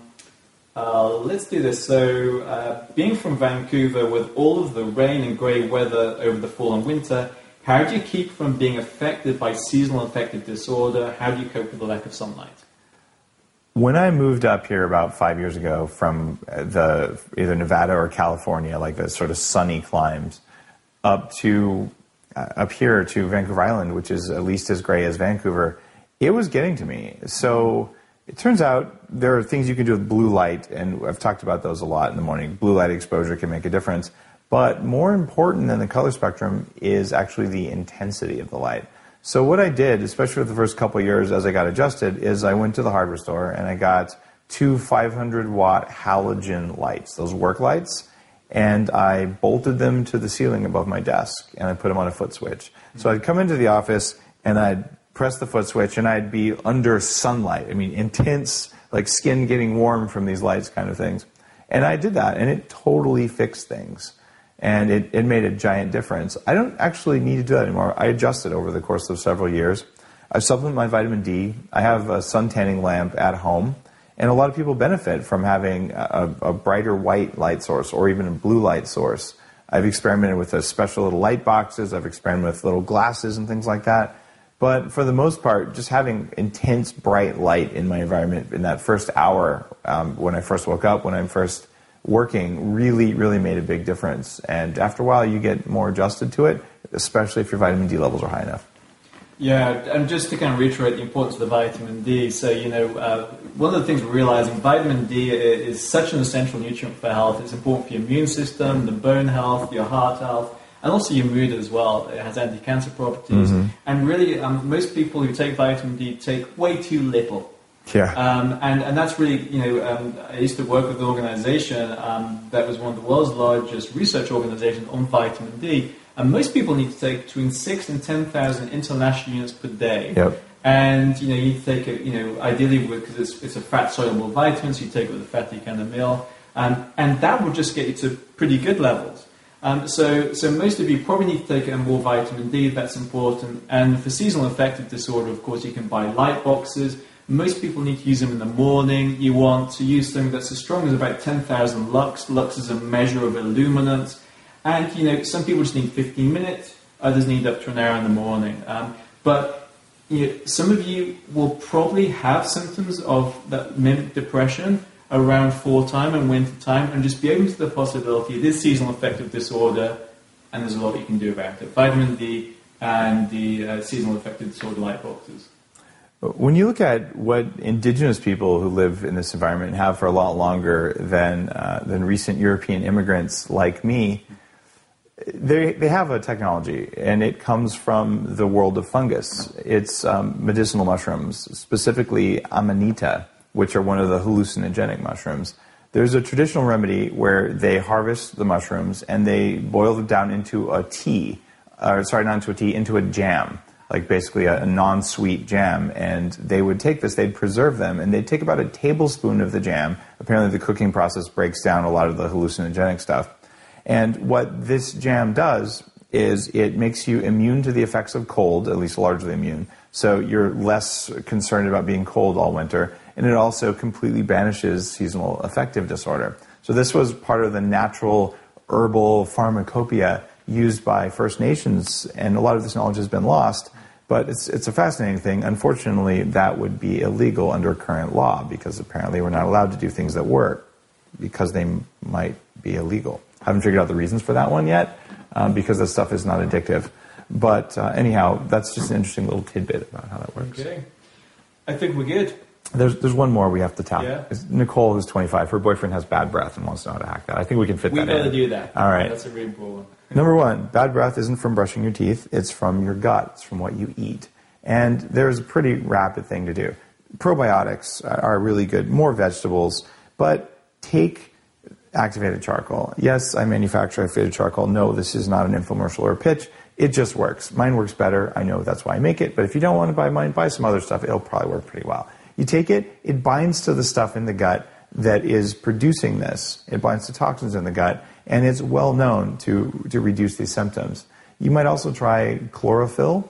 Uh, let's do this. So, uh, being from Vancouver with all of the rain and grey weather over the fall and winter, how do you keep from being affected by seasonal affective disorder? How do you cope with the lack of sunlight? When I moved up here about five years ago from the either Nevada or California, like the sort of sunny climes, up to uh, up here to Vancouver Island, which is at least as grey as Vancouver, it was getting to me. So it turns out there are things you can do with blue light, and I've talked about those a lot in the morning. Blue light exposure can make a difference. But more important than the color spectrum is actually the intensity of the light. So what I did, especially for the first couple of years as I got adjusted, is I went to the hardware store and I got two five hundred watt halogen lights, those work lights, and I bolted them to the ceiling above my desk and I put them on a foot switch. So I'd come into the office and I'd press the foot switch and I'd be under sunlight. I mean, intense, like skin getting warm from these lights kind of things. And I did that and it totally fixed things. And it, it made a giant difference. I don't actually need to do that anymore. I adjusted over the course of several years. I supplement my vitamin D. I have a sun tanning lamp at home. And a lot of people benefit from having a, a brighter white light source or even a blue light source. I've experimented with those special little light boxes. I've experimented with little glasses and things like that. But for the most part, just having intense bright light in my environment in that first hour um, when I first woke up, when I'm first working, really, really made a big difference. And after a while, you get more adjusted to it, especially if your vitamin D levels are high enough. Yeah, and just to kind of reiterate the importance of the vitamin D, so, you know, uh, one of the things we're realizing, vitamin D is such an essential nutrient for health. It's important for your immune system, the bone health, your heart health, and also your mood as well. It has anti-cancer properties. Mm-hmm. And really, um, most people who take vitamin D take way too little. Yeah. Um, and, and that's really, you know, um, I used to work with an organization um, that was one of the world's largest research organizations on vitamin D. And most people need to take between six and ten thousand international units per day. Yep. And, you know, you take it, you know, ideally because it's, it's a fat-soluble vitamin, so you take it with a fatty kind of meal. Um, and that will just get you to pretty good levels. Um, so, so most of you probably need to take more vitamin D. That's important. And for seasonal affective disorder, of course, you can buy light boxes. Most people need to use them in the morning. You want to use something that's as strong as about ten thousand lux. Lux is a measure of illuminance. And, you know, some people just need fifteen minutes. Others need up to an hour in the morning. Um, but you know, some of you will probably have symptoms of that mimic depression around fall time and winter time, and just be open to the possibility it is seasonal affective disorder, and there's a lot you can do about it. Vitamin D and the uh, seasonal affective disorder light boxes. When you look at what indigenous people who live in this environment have for a lot longer than uh, than recent European immigrants like me, they they have a technology, and it comes from the world of fungus. It's um, medicinal mushrooms, specifically amanita, which are one of the hallucinogenic mushrooms. There's a traditional remedy where they harvest the mushrooms and they boil them down into a tea, or sorry, not into a tea, into a jam. Like basically a, a non-sweet jam, and they would take this, they'd preserve them, and they'd take about a tablespoon of the jam. Apparently the cooking process breaks down a lot of the hallucinogenic stuff. And what this jam does is it makes you immune to the effects of cold, at least largely immune, so you're less concerned about being cold all winter, and it also completely banishes seasonal affective disorder. So this was part of the natural herbal pharmacopoeia used by First Nations, and a lot of this knowledge has been lost. But it's it's a fascinating thing. Unfortunately, that would be illegal under current law, because apparently we're not allowed to do things that work because they m- might be illegal. Haven't figured out the reasons for that one yet, um, because this stuff is not addictive. But uh, anyhow, that's just an interesting little tidbit about how that works. Okay. I think we're good. There's there's one more we have to tap. Yeah. Nicole, who's twenty-five, her boyfriend has bad breath and wants to know how to hack that. I think we can fit we that in. We better do that. All right. That's a really important one. Number one, bad breath isn't from brushing your teeth. It's from your gut. It's from what you eat. And there's a pretty rapid thing to do. Probiotics are really good. More vegetables. But take activated charcoal. Yes, I manufacture activated charcoal. No, this is not an infomercial or a pitch. It just works. Mine works better. I know that's why I make it. But if you don't want to buy mine, buy some other stuff. It'll probably work pretty well. You take it, it binds to the stuff in the gut that is producing this. It binds to toxins in the gut, and it's well known to, to reduce these symptoms. You might also try chlorophyll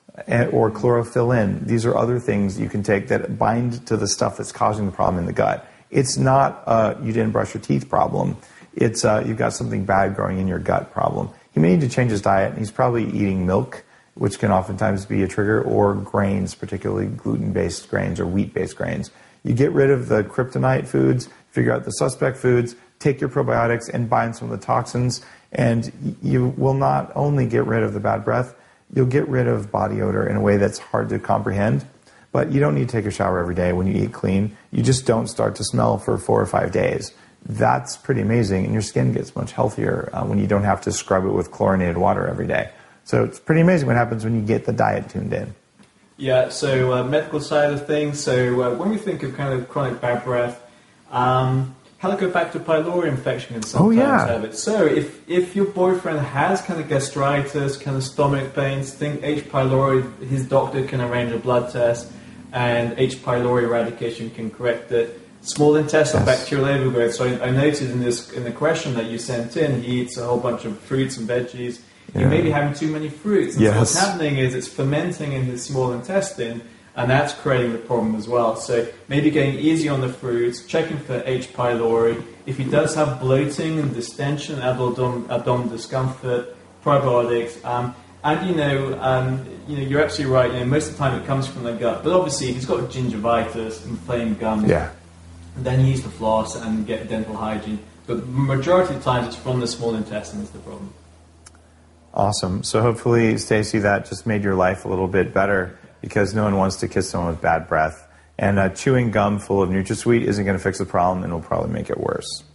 or chlorophyllin. These are other things you can take that bind to the stuff that's causing the problem in the gut. It's not a you didn't brush your teeth problem. It's a, you've got something bad growing in your gut problem. He may need to change his diet, and he's probably eating milk, which can oftentimes be a trigger, or grains, particularly gluten-based grains or wheat-based grains. You get rid of the kryptonite foods, figure out the suspect foods, take your probiotics and bind some of the toxins, and you will not only get rid of the bad breath, you'll get rid of body odor in a way that's hard to comprehend. But you don't need to take a shower every day when you eat clean. You just don't start to smell for four or five days. that's pretty amazing. And your skin gets much healthier uh, when you don't have to scrub it with chlorinated water every day. So it's pretty amazing what happens when you get the diet tuned in. Yeah, so uh, medical side of things. So uh, when we think of kind of chronic bad breath, um, Helicobacter pylori infection can sometimes oh, yeah. have it. So if, if your boyfriend has kind of gastritis, kind of stomach pains, think H. pylori, his doctor can arrange a blood test, and H. pylori eradication can correct it. Small intestinal yes. bacterial overgrowth. So I, I noted in this in the question that you sent in, he eats a whole bunch of fruits and veggies. Yeah. He may be having too many fruits. And yes. so what's happening is it's fermenting in his small intestine, and that's creating the problem as well. So maybe getting easy on the fruits, checking for H. pylori. If he does have bloating and distension, abdomen, abdominal discomfort, probiotics, um, and you know, um, you know, you're absolutely right. You know, most of the time it comes from the gut, but obviously if he's got gingivitis, inflamed gums, yeah. then he needs to floss and get dental hygiene. But the majority of the times it's from the small intestine is the problem. Awesome. So hopefully, Stacey, that just made your life a little bit better, because no one wants to kiss someone with bad breath. And uh, chewing gum full of NutraSweet isn't going to fix the problem, and it'll probably make it worse.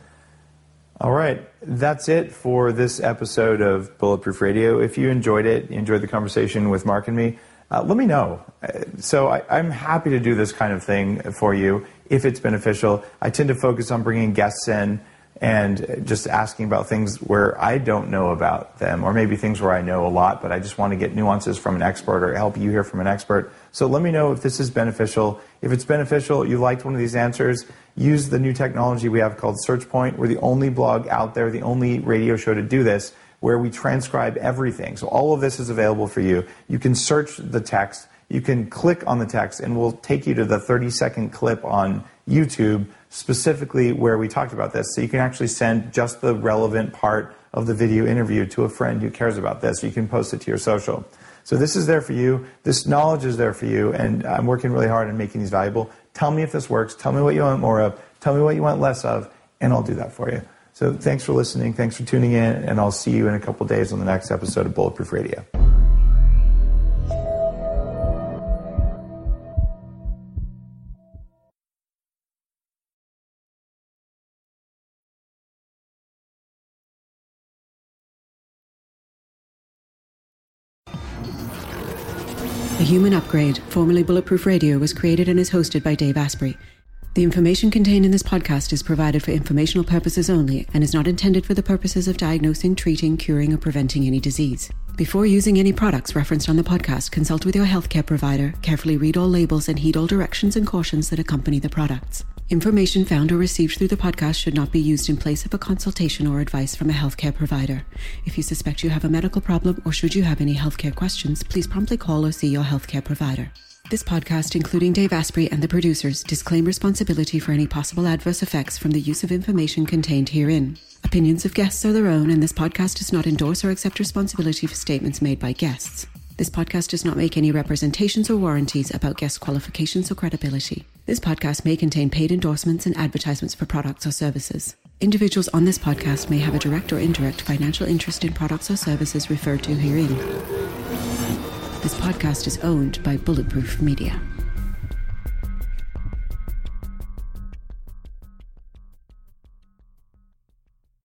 All right. That's it for this episode of Bulletproof Radio. If you enjoyed it, you enjoyed the conversation with Mark and me, uh, let me know. So I, I'm happy to do this kind of thing for you if it's beneficial. I tend to focus on bringing guests in and just asking about things where I don't know about them, or maybe things where I know a lot, but I just want to get nuances from an expert or help you hear from an expert. So let me know if this is beneficial. If it's beneficial, you liked one of these answers, use the new technology we have called SearchPoint. We're the only blog out there, the only radio show to do this, where we transcribe everything. So all of this is available for you. You can search the text, you can click on the text, and we'll take you to the thirty second clip on YouTube, specifically where we talked about this. So you can actually send just the relevant part of the video interview to a friend who cares about this. You can post it to your social. So this is there for you. This knowledge is there for you, and I'm working really hard on making these valuable. Tell me if this works. Tell me what you want more of. Tell me what you want less of, and I'll do that for you. So thanks for listening. Thanks for tuning in, and I'll see you in a couple days on the next episode of Bulletproof Radio. The Human Upgrade, formerly Bulletproof Radio, was created and is hosted by Dave Asprey. The information contained in this podcast is provided for informational purposes only and is not intended for the purposes of diagnosing, treating, curing, or preventing any disease. Before using any products referenced on the podcast, consult with your healthcare provider, carefully read all labels, and heed all directions and cautions that accompany the products. Information found or received through the podcast should not be used in place of a consultation or advice from a healthcare provider. If you suspect you have a medical problem or should you have any healthcare questions, please promptly call or see your healthcare provider. This podcast, including Dave Asprey and the producers, disclaim responsibility for any possible adverse effects from the use of information contained herein. Opinions of guests are their own, and this podcast does not endorse or accept responsibility for statements made by guests. This podcast does not make any representations or warranties about guest qualifications or credibility. This podcast may contain paid endorsements and advertisements for products or services. Individuals on this podcast may have a direct or indirect financial interest in products or services referred to herein. This podcast is owned by Bulletproof Media.